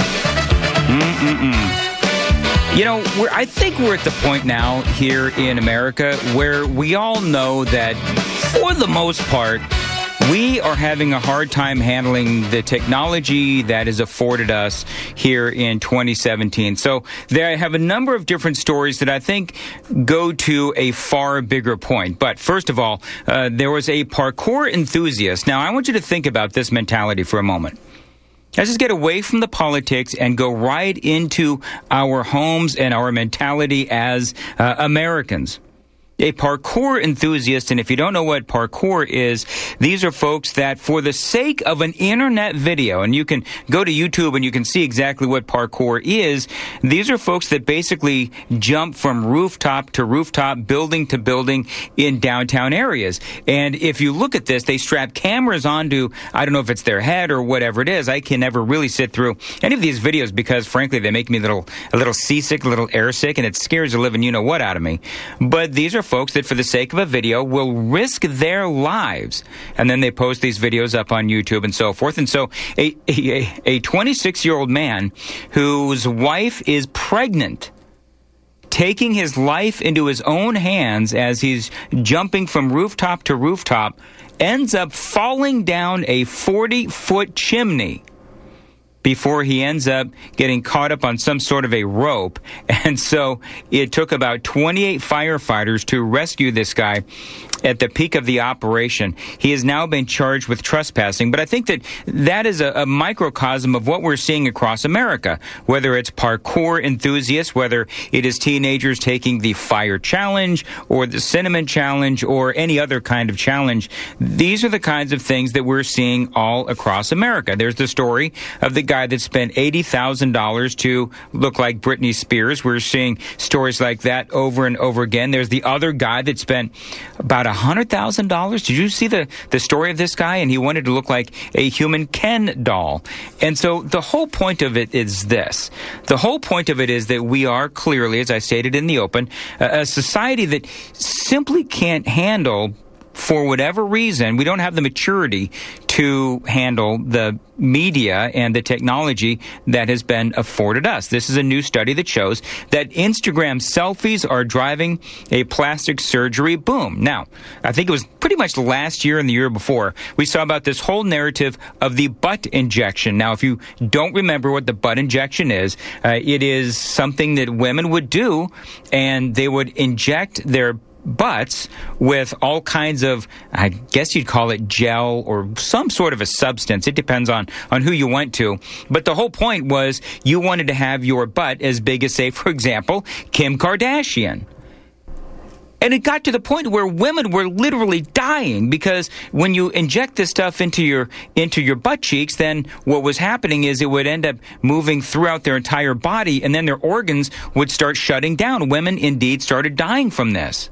You know, I think we're at the point now here in America where we all know that, for the most part, we are having a hard time handling the technology that is afforded us here in 2017. So I have a number of different stories that I think go to a far bigger point. But first of all, there was a parkour enthusiast. Now, I want you to think about this mentality for a moment. Let's just get away from the politics and go right into our homes and our mentality as Americans. a parkour enthusiast. And if you don't know what parkour is, these are folks that, for the sake of an internet video, and you can go to YouTube and you can see exactly what parkour is, these are folks that basically jump from rooftop to rooftop, building to building in downtown areas. And if you look at this, they strap cameras onto, I don't know if it's their head or whatever it is. I can never really sit through any of these videos because, frankly, they make me a little seasick, a little airsick, and it scares the living you-know-what out of me. But these are folks that, for the sake of a video, will risk their lives, and then they post these videos up on YouTube and so forth. And so a 26-year-old man whose wife is pregnant, taking his life into his own hands as he's jumping from rooftop to rooftop, ends up falling down a 40-foot chimney before he ends up getting caught up on some sort of a rope. And so it took about 28 firefighters to rescue this guy at the peak of the operation. He has now been charged with trespassing, but I think that is a microcosm of what we're seeing across America, whether it's parkour enthusiasts, whether it is teenagers taking the fire challenge or the cinnamon challenge or any other kind of challenge. These are the kinds of things that we're seeing all across America. There's the story of the guy that spent $80,000 to look like Britney Spears. We're seeing stories like that over and over again. There's the other guy that spent about $100,000. Did you see the story of this guy? And he wanted to look like a human Ken doll. And so the whole point of it is this. The whole point of it is that we are clearly, as I stated in the open, a society that simply can't handle, for whatever reason, we don't have the maturity to handle the media and the technology that has been afforded us. This is a new study that shows that Instagram selfies are driving a plastic surgery boom. Now, I think it was pretty much last year and the year before, we saw about this whole narrative of the butt injection. Now, if you don't remember what the butt injection is, it is something that women would do, and they would inject their butts with all kinds of, I guess you'd call it gel or some sort of a substance. It depends on who you went to. But the whole point was you wanted to have your butt as big as, say, for example, Kim Kardashian. And it got to the point where women were literally dying because when you inject this stuff into your butt cheeks, then what was happening is it would end up moving throughout their entire body, and then their organs would start shutting down. Women indeed started dying from this.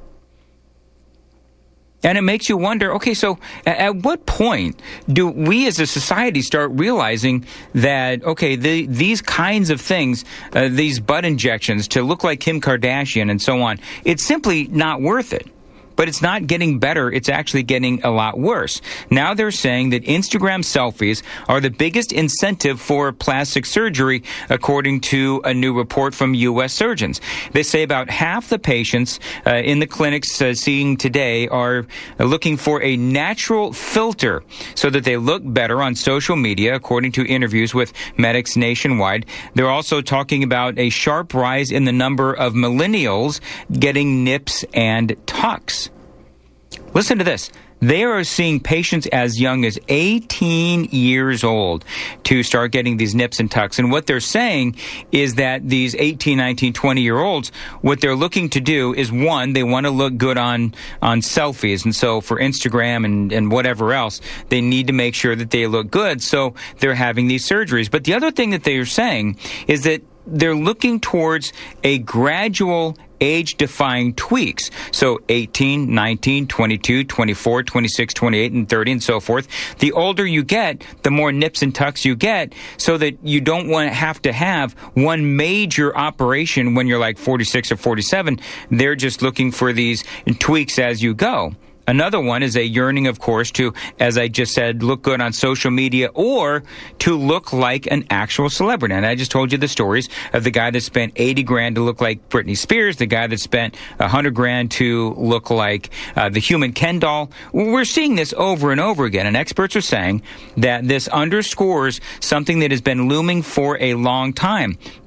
And it makes you wonder, okay, so at what point do we as a society start realizing that, okay, these kinds of things, these butt injections to look like Kim Kardashian and so on, it's simply not worth it. But it's not getting better. It's actually getting a lot worse. Now they're saying that Instagram selfies are the biggest incentive for plastic surgery, according to a new report from U.S. surgeons. They say about half the patients in the clinics seeing today are looking for a natural filter so that they look better on social media, according to interviews with medics nationwide. They're also talking about a sharp rise in the number of millennials getting nips and tucks. Listen to this. They are seeing patients as young as 18 years old to start getting these nips and tucks. And what they're saying is that these 18, 19, 20-year-olds, what they're looking to do is, one, they want to look good on selfies. And so for Instagram and whatever else, they need to make sure that they look good. So they're having these surgeries. But the other thing that they are saying is that they're looking towards a gradual age-defying tweaks. So 18, 19, 22, 24, 26, 28, and 30, and so forth. The older you get, the more nips and tucks you get, so that you don't want to have one major operation when you're like 46 or 47. They're just looking for these tweaks as you go. Another one is a yearning, of course, to, as I just said, look good on social media or to look like an actual celebrity. And I just told you the stories of the guy that spent $80,000 to look like Britney Spears, the guy that spent $100,000 to look like the human Ken doll. We're seeing this over and over again, and experts are saying that this underscores something that has been looming for a long time.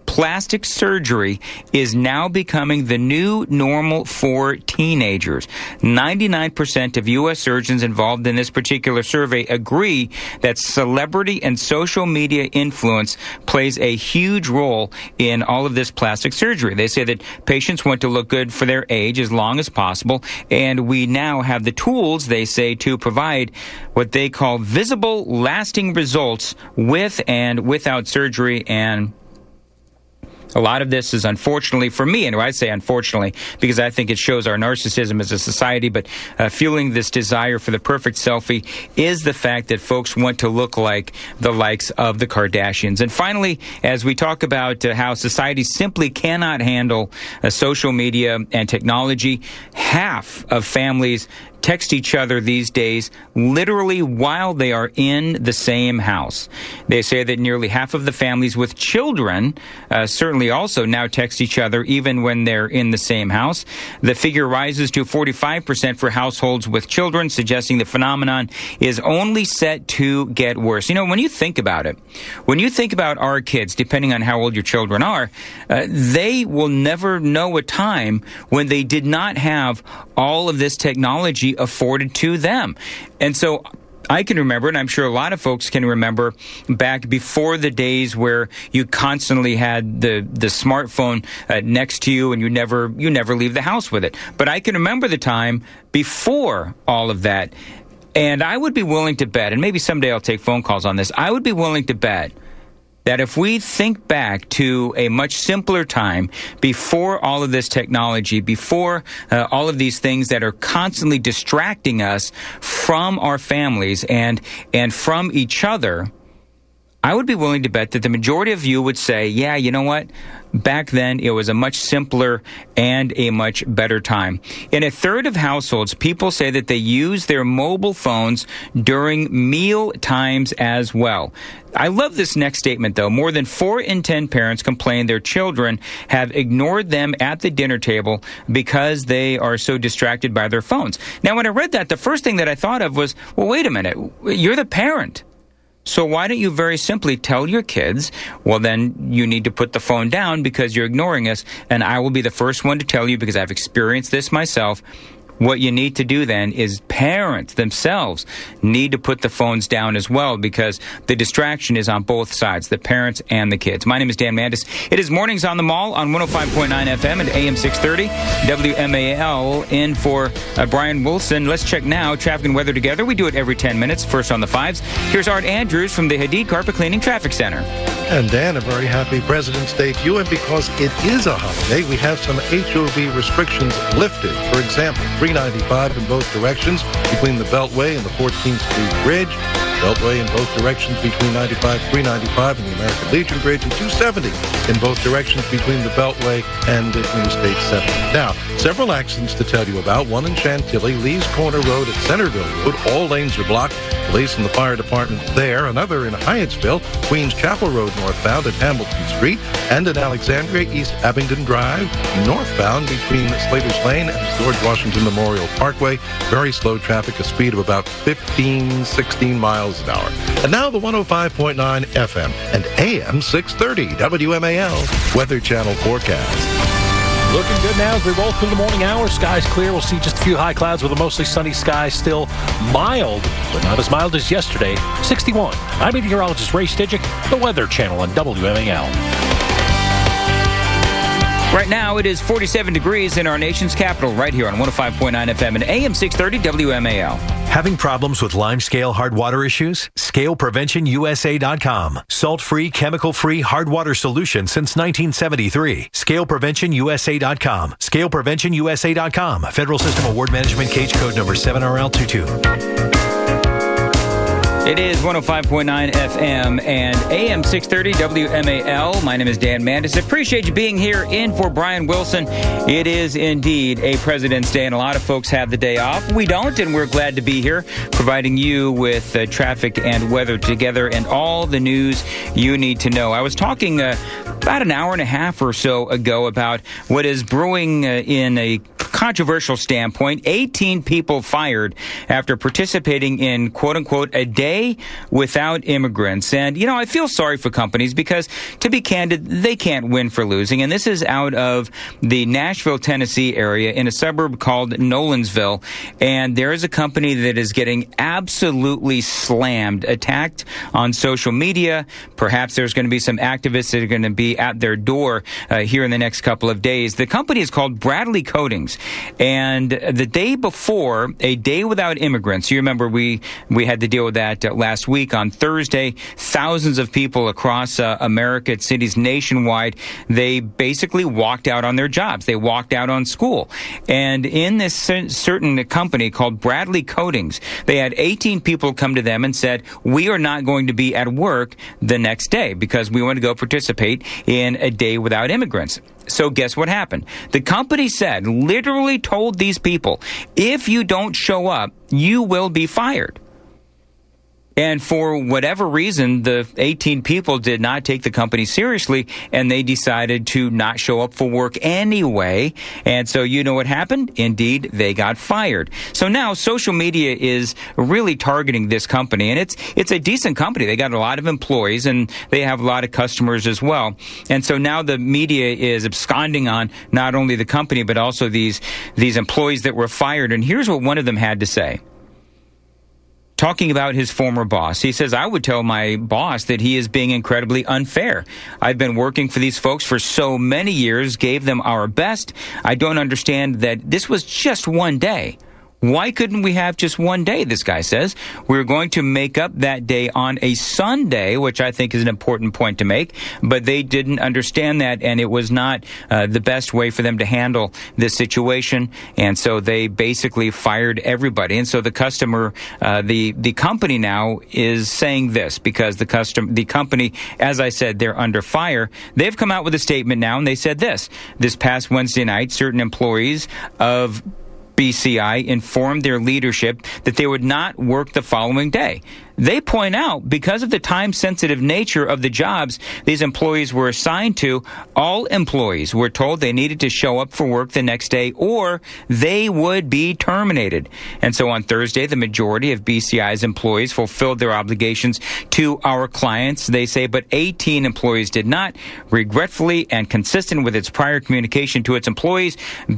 plastic surgery is now becoming the new normal for teenagers. 99% of U.S. surgeons involved in this particular survey agree that celebrity and social media influence plays a huge role in all of this plastic surgery. They say that patients want to look good for their age as long as possible, and we now have the tools, they say, to provide what they call visible, lasting results with and without surgery. And a lot of this is, unfortunately, for me, and I say unfortunately because I think it shows our narcissism as a society, but fueling this desire for the perfect selfie is the fact that folks want to look like the likes of the Kardashians. And finally, as we talk about how society simply cannot handle social media and technology, half of families text each other these days literally while they are in the same house. They say that nearly half of the families with children certainly also now text each other even when they're in the same house. The figure rises to 45% for households with children, suggesting the phenomenon is only set to get worse. You know, when you think about it, when you think about our kids, depending on how old your children are, they will never know a time when they did not have all of this technology afforded to them. And so I can remember, and I'm sure a lot of folks can remember, back before the days where you constantly had the smartphone next to you and you never leave the house with it. But I can remember the time before all of that, and I would be willing to bet, and maybe someday I'll take phone calls on this, I would be willing to bet that if we think back to a much simpler time before all of this technology, before all of these things that are constantly distracting us from our families and from each other, I would be willing to bet that the majority of you would say, yeah, you know what? Back then, it was a much simpler and a much better time. In a third of households, people say that they use their mobile phones during meal times as well. I love this next statement, though. More than 4 in 10 parents complain their children have ignored them at the dinner table because they are so distracted by their phones. Now, when I read that, the first thing that I thought of was, well, wait a minute. You're the parent. So why don't you very simply tell your kids, well, then you need to put the phone down because you're ignoring us, and I will be the first one to tell you, because I've experienced this myself. What you need to do then is parents themselves need to put the phones down as well, because the distraction is on both sides, the parents and the kids. My name is Dan Mandis. It is Mornings on the Mall on 105.9 FM and AM 630 WMAL. In for Brian Wilson. Let's check now traffic and weather together. We do it every 10 minutes, first on the 5s. Here's Art Andrews from the Hadid Carpet Cleaning Traffic Center. And Dan, a very happy President's Day to you. And because it is a holiday, we have some HOV restrictions lifted. For example, 395 in both directions between the Beltway and the 14th Street Bridge. Beltway in both directions between 395 and the American Legion Bridge, and 270 in both directions between the Beltway and Interstate 70. Now, several accidents to tell you about. One in Chantilly, Lee's Corner Road at Centerville Road. All lanes are blocked. Police and the fire department there. Another in Hyattsville, Queens Chapel Road northbound at Hamilton Street, and in Alexandria, East Abingdon Drive, northbound between Slater's Lane and George Washington Memorial Parkway. Very slow traffic, a speed of about 16 miles an hour. And now the 105.9 FM and AM 630 WMAL Weather Channel forecast. Looking good now as we roll through the morning hours. Skies clear. We'll see just a few high clouds with a mostly sunny sky. Still mild, but not as mild as yesterday. 61. I'm meteorologist Ray Stidgick, the Weather Channel on WMAL. Right now, it is 47 degrees in our nation's capital, right here on 105.9 FM and AM 630 WMAL. Having problems with limescale hard water issues? ScalePreventionUSA.com. Salt-free, chemical-free hard water solution since 1973. ScalePreventionUSA.com. ScalePreventionUSA.com. Federal System Award Management Cage Code number 7RL22. It is 105.9 FM and AM 630 WMAL. My name is Dan Mandis. Appreciate you being here in for Brian Wilson. It is indeed a President's Day, and a lot of folks have the day off. We don't, and we're glad to be here providing you with traffic and weather together and all the news you need to know. I was talking about an hour and a half or so ago about what is brewing in a controversial standpoint. 18 people fired after participating in, quote-unquote, a day without immigrants. And, you know, I feel sorry for companies because, to be candid, they can't win for losing. And this is out of the Nashville, Tennessee area in a suburb called Nolensville. And there is a company that is getting absolutely slammed, attacked on social media. Perhaps there's going to be some activists that are going to be at their door here in the next couple of days. The company is called Bradley Coatings. And the day before, a day without immigrants, you remember we had to deal with that last week on Thursday. Thousands of people across America at cities nationwide, they basically walked out on their jobs. They walked out on school. And in this certain company called Bradley Coatings, they had 18 people come to them and said, we are not going to be at work the next day because we want to go participate in a day without immigrants. So guess what happened? The company said, literally told these people, if you don't show up, you will be fired. And for whatever reason, the 18 people did not take the company seriously, and they decided to not show up for work anyway. And so you know what happened? Indeed, they got fired. So now social media is really targeting this company, and it's a decent company. They got a lot of employees, and they have a lot of customers as well. And so now the media is absconding on not only the company, but also these employees that were fired. And here's what one of them had to say. Talking about his former boss, he says, I would tell my boss that he is being incredibly unfair. I've been working for these folks for so many years, gave them our best. I don't understand that this was just one day. Why couldn't we have just one day, this guy says. We're going to make up that day on a Sunday, which I think is an important point to make, but they didn't understand that, and it was not the best way for them to handle this situation, and so they basically fired everybody. And so the customer, the company now is saying this because the company, as I said, they're under fire. They've come out with a statement now, and they said this past Wednesday night, certain employees of BCI informed their leadership that they would not work the following day. They point out, because of the time-sensitive nature of the jobs these employees were assigned to, all employees were told they needed to show up for work the next day or they would be terminated. And so on Thursday, the majority of BCI's employees fulfilled their obligations to our clients, they say, but 18 employees did not. Regretfully and consistent with its prior communication to its employees,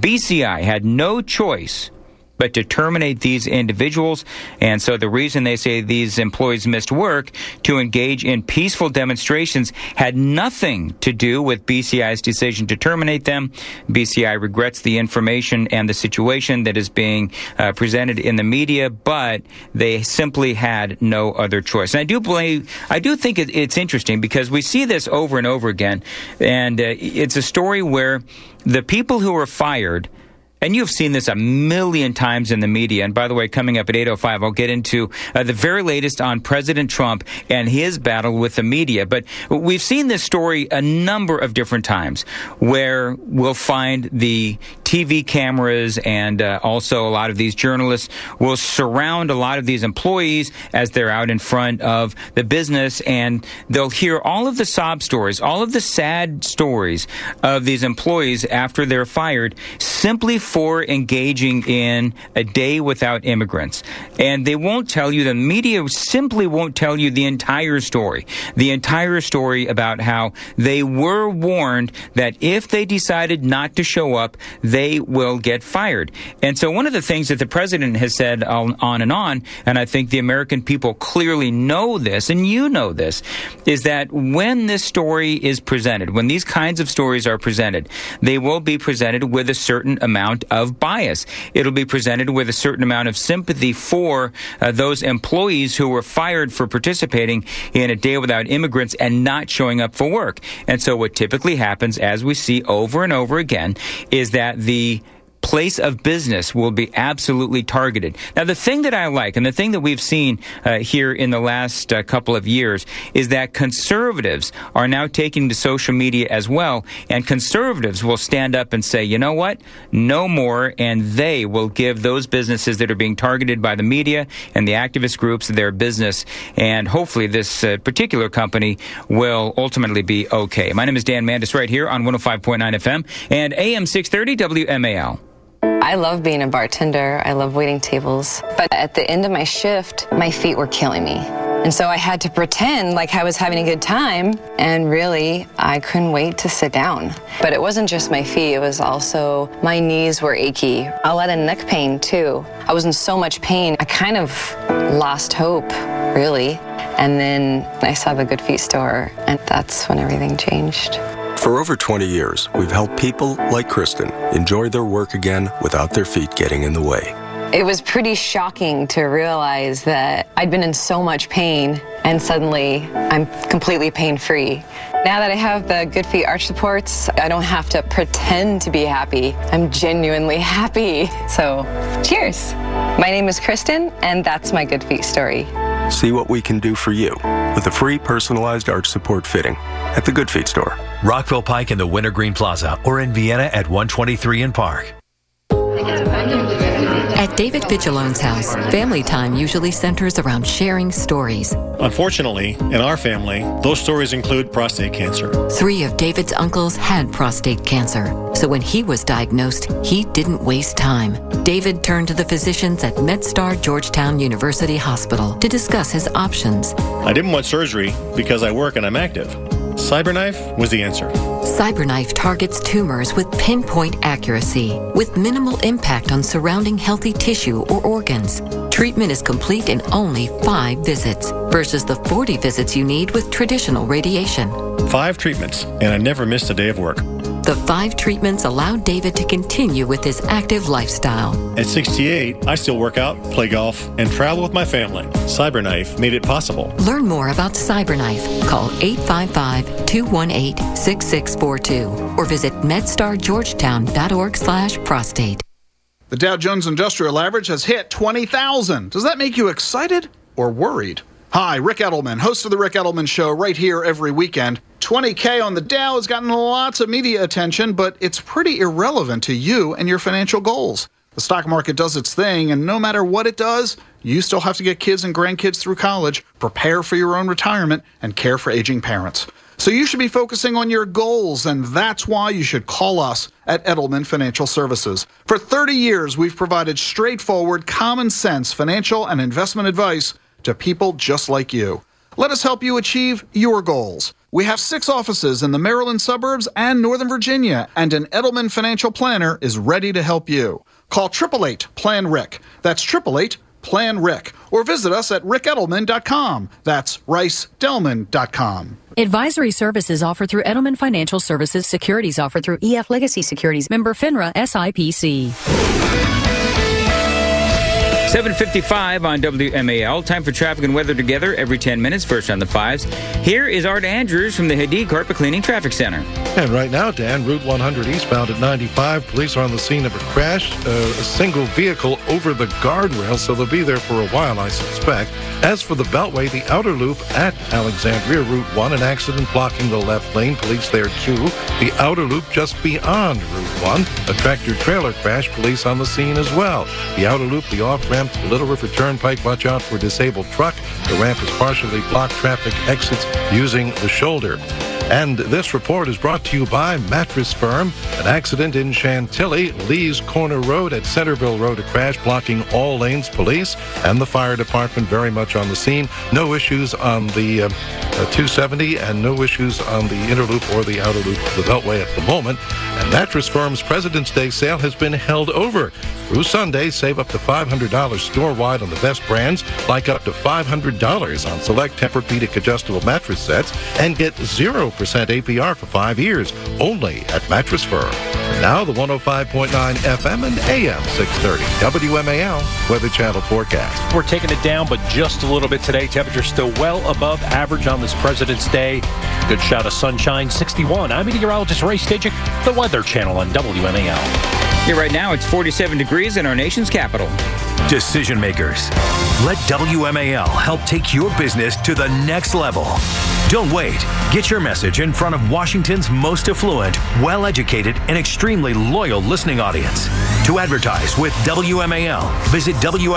BCI had no choice but to terminate these individuals. And so the reason they say these employees missed work to engage in peaceful demonstrations had nothing to do with BCI's decision to terminate them. BCI regrets the information and the situation that is being presented in the media, but they simply had no other choice. And I do think it's interesting because we see this over and over again, and it's a story where the people who were fired, and you've seen this a million times in the media. And by the way, coming up at 8:05, I'll get into the very latest on President Trump and his battle with the media. But we've seen this story a number of different times where we'll find the TV cameras and also a lot of these journalists will surround a lot of these employees as they're out in front of the business, and they'll hear all of the sob stories, all of the sad stories of these employees after they're fired, simply for engaging in a day without immigrants. And they won't tell you, the media simply won't tell you the entire story about how they were warned that if they decided not to show up, they will get fired. And so one of the things that the president has said on, and I think the American people clearly know this, and you know this, is that when this story is presented, when these kinds of stories are presented, they will be presented with a certain amount of bias. It'll be presented with a certain amount of sympathy for those employees who were fired for participating in a day without immigrants and not showing up for work. And so what typically happens, as we see over and over again, is that the place of business will be absolutely targeted. Now, the thing that I like, and the thing that we've seen here in the last couple of years, is that conservatives are now taking to social media as well, and conservatives will stand up and say, you know what, no more, and they will give those businesses that are being targeted by the media and the activist groups their business, and hopefully this particular company will ultimately be okay. My name is Dan Mandis, right here on 105.9 FM and AM 630 WMAL. I love being a bartender. I love waiting tables. But at the end of my shift, my feet were killing me. And so I had to pretend like I was having a good time, and really, I couldn't wait to sit down. But it wasn't just my feet, it was also my knees were achy. A lot of neck pain, too. I was in so much pain, I kind of lost hope, really. And then I saw the Good Feet store, and that's when everything changed. For over 20 years, we've helped people like Kristen enjoy their work again without their feet getting in the way. It was pretty shocking to realize that I'd been in so much pain and suddenly I'm completely pain-free. Now that I have the Good Feet arch supports, I don't have to pretend to be happy. I'm genuinely happy. So, cheers. My name is Kristen, and that's my Good Feet story. See what we can do for you with a free personalized arch support fitting at the Good Feet store. Rockville Pike in the Wintergreen Plaza or in Vienna at 123 in Park. At David Vigilon's house, family time usually centers around sharing stories. Unfortunately, in our family, those stories include prostate cancer. 3 of David's uncles had prostate cancer, so when he was diagnosed, he didn't waste time. David turned to the physicians at MedStar Georgetown University Hospital to discuss his options. I didn't want surgery because I work and I'm active. CyberKnife was the answer. CyberKnife targets tumors with pinpoint accuracy, with minimal impact on surrounding healthy tissue or organs. Treatment is complete in only 5 visits, versus the 40 visits you need with traditional radiation. 5 treatments, and I never missed a day of work. The 5 treatments allowed David to continue with his active lifestyle. At 68, I still work out, play golf, and travel with my family. CyberKnife made it possible. Learn more about CyberKnife. Call 855-218-6642 or visit medstargeorgetown.org/prostate. The Dow Jones Industrial Average has hit 20,000. Does that make you excited or worried? Hi, Rick Edelman, host of The Rick Edelman Show, right here every weekend. 20K on the Dow has gotten lots of media attention, but it's pretty irrelevant to you and your financial goals. The stock market does its thing, and no matter what it does, you still have to get kids and grandkids through college, prepare for your own retirement, and care for aging parents. So you should be focusing on your goals, and that's why you should call us at Edelman Financial Services. For 30 years, we've provided straightforward, common sense financial and investment advice to people just like you. Let us help you achieve your goals. We have 6 offices in the Maryland suburbs and Northern Virginia, and an Edelman financial planner is ready to help you. Call 888-PLAN-RICK. That's 888-PLAN-RICK. Or visit us at rickedelman.com. That's ricedelman.com. Advisory services offered through Edelman Financial Services. Securities offered through EF Legacy Securities. Member FINRA SIPC. 7:55 on WMAL. Time for traffic and weather together every 10 minutes. First on the 5s. Here is Art Andrews from the Hadid Carpet Cleaning Traffic Center. And right now, Dan, Route 100 eastbound at 95. Police are on the scene of a crash. A single vehicle over the guardrail, so they'll be there for a while, I suspect. As for the Beltway, the outer loop at Alexandria, Route 1, an accident blocking the left lane. Police there, too. The outer loop just beyond Route 1, a tractor-trailer crash. Police on the scene as well. The outer loop, the off-ramp to Little River Turnpike. Watch out for a disabled truck. The ramp is partially blocked. Traffic exits using the shoulder. And this report is brought to you by Mattress Firm. An accident in Chantilly, Lee's Corner Road at Centerville Road, a crash blocking all lanes. Police and the fire department very much on the scene. No issues on the 270 and no issues on the inner loop or the outer loop of the Beltway at the moment. And Mattress Firm's President's Day sale has been held over. Through Sunday, save up to $500 store-wide on the best brands, like up to $500 on select Tempur-Pedic adjustable mattress sets, and get 0% APR for 5 years, only at Mattress Firm. And now the 105.9 FM and AM 630 WMAL Weather Channel forecast. We're taking it down, but just a little bit today. Temperature still well above average on this President's Day. Good shot of sunshine, 61. I'm meteorologist Ray Stajic, the Weather Channel on WMAL. Here right now, it's 47 degrees in our nation's capital. Decision makers, let WMAL help take your business to the next level. Don't wait. Get your message in front of Washington's most affluent, well-educated, and extremely loyal listening audience. To advertise with WMAL, visit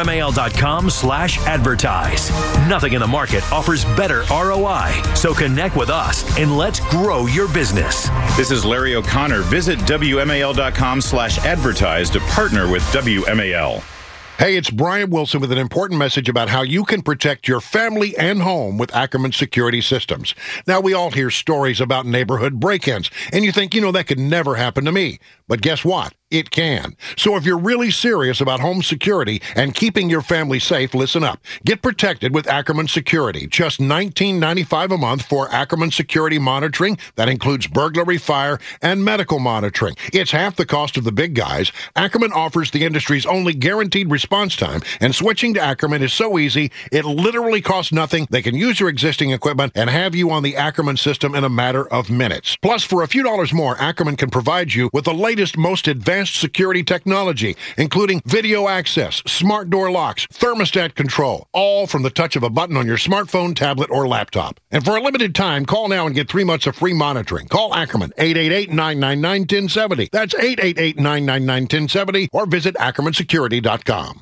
WMAL.com/advertise. Nothing in the market offers better ROI. So connect with us and let's grow your business. This is Larry O'Connor. Visit WMAL.com/advertise to partner with WMAL. Hey, it's Brian Wilson with an important message about how you can protect your family and home with Ackerman Security Systems. Now, we all hear stories about neighborhood break-ins, and you think, that could never happen to me. But guess what? It can. So if you're really serious about home security and keeping your family safe, listen up. Get protected with Ackerman Security. Just $19.95 a month for Ackerman Security monitoring. That includes burglary, fire, and medical monitoring. It's half the cost of the big guys. Ackerman offers the industry's only guaranteed response time, and switching to Ackerman is so easy, it literally costs nothing. They can use your existing equipment and have you on the Ackerman system in a matter of minutes. Plus, for a few dollars more, Ackerman can provide you with the latest, most advanced security technology, including video access, smart door locks, thermostat control, all from the touch of a button on your smartphone, tablet, or laptop. And for a limited time, call now and get 3 months of free monitoring. Call Ackerman, 888-999-1070. That's 888-999-1070, or visit AckermanSecurity.com.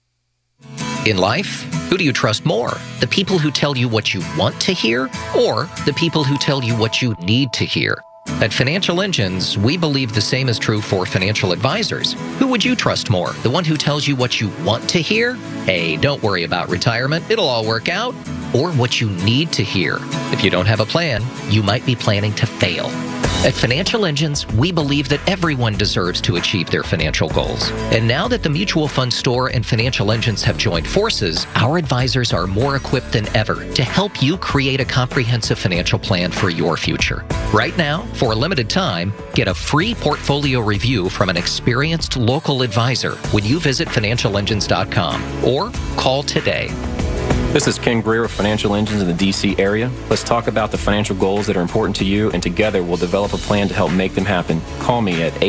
In life, who do you trust more? The people who tell you what you want to hear, or the people who tell you what you need to hear? At Financial Engines, we believe the same is true for financial advisors. Who would you trust more? The one who tells you what you want to hear? Hey, don't worry about retirement, it'll all work out. Or what you need to hear? If you don't have a plan, you might be planning to fail. At Financial Engines, we believe that everyone deserves to achieve their financial goals. And now that the Mutual Fund Store and Financial Engines have joined forces, our advisors are more equipped than ever to help you create a comprehensive financial plan for your future. Right now, for a limited time, get a free portfolio review from an experienced local advisor when you visit financialengines.com or call today. This is Ken Greer of Financial Engines in the D.C. area. Let's talk about the financial goals that are important to you, and together we'll develop a plan to help make them happen. Call me at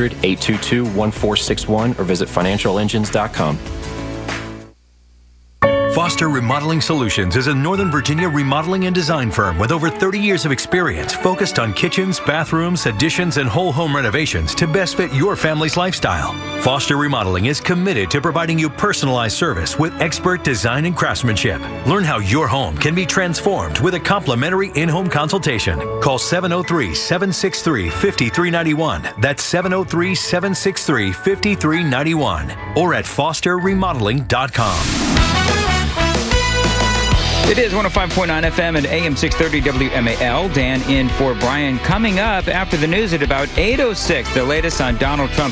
800-822-1461 or visit financialengines.com. Foster Remodeling Solutions is a Northern Virginia remodeling and design firm with over 30 years of experience focused on kitchens, bathrooms, additions, and whole home renovations to best fit your family's lifestyle. Foster Remodeling is committed to providing you personalized service with expert design and craftsmanship. Learn how your home can be transformed with a complimentary in-home consultation. Call 703-763-5391. That's 703-763-5391 or at fosterremodeling.com. It is 105.9 FM and AM 630 WMAL. Dan in for Brian. Coming up after the news at about 8:06, the latest on Donald Trump.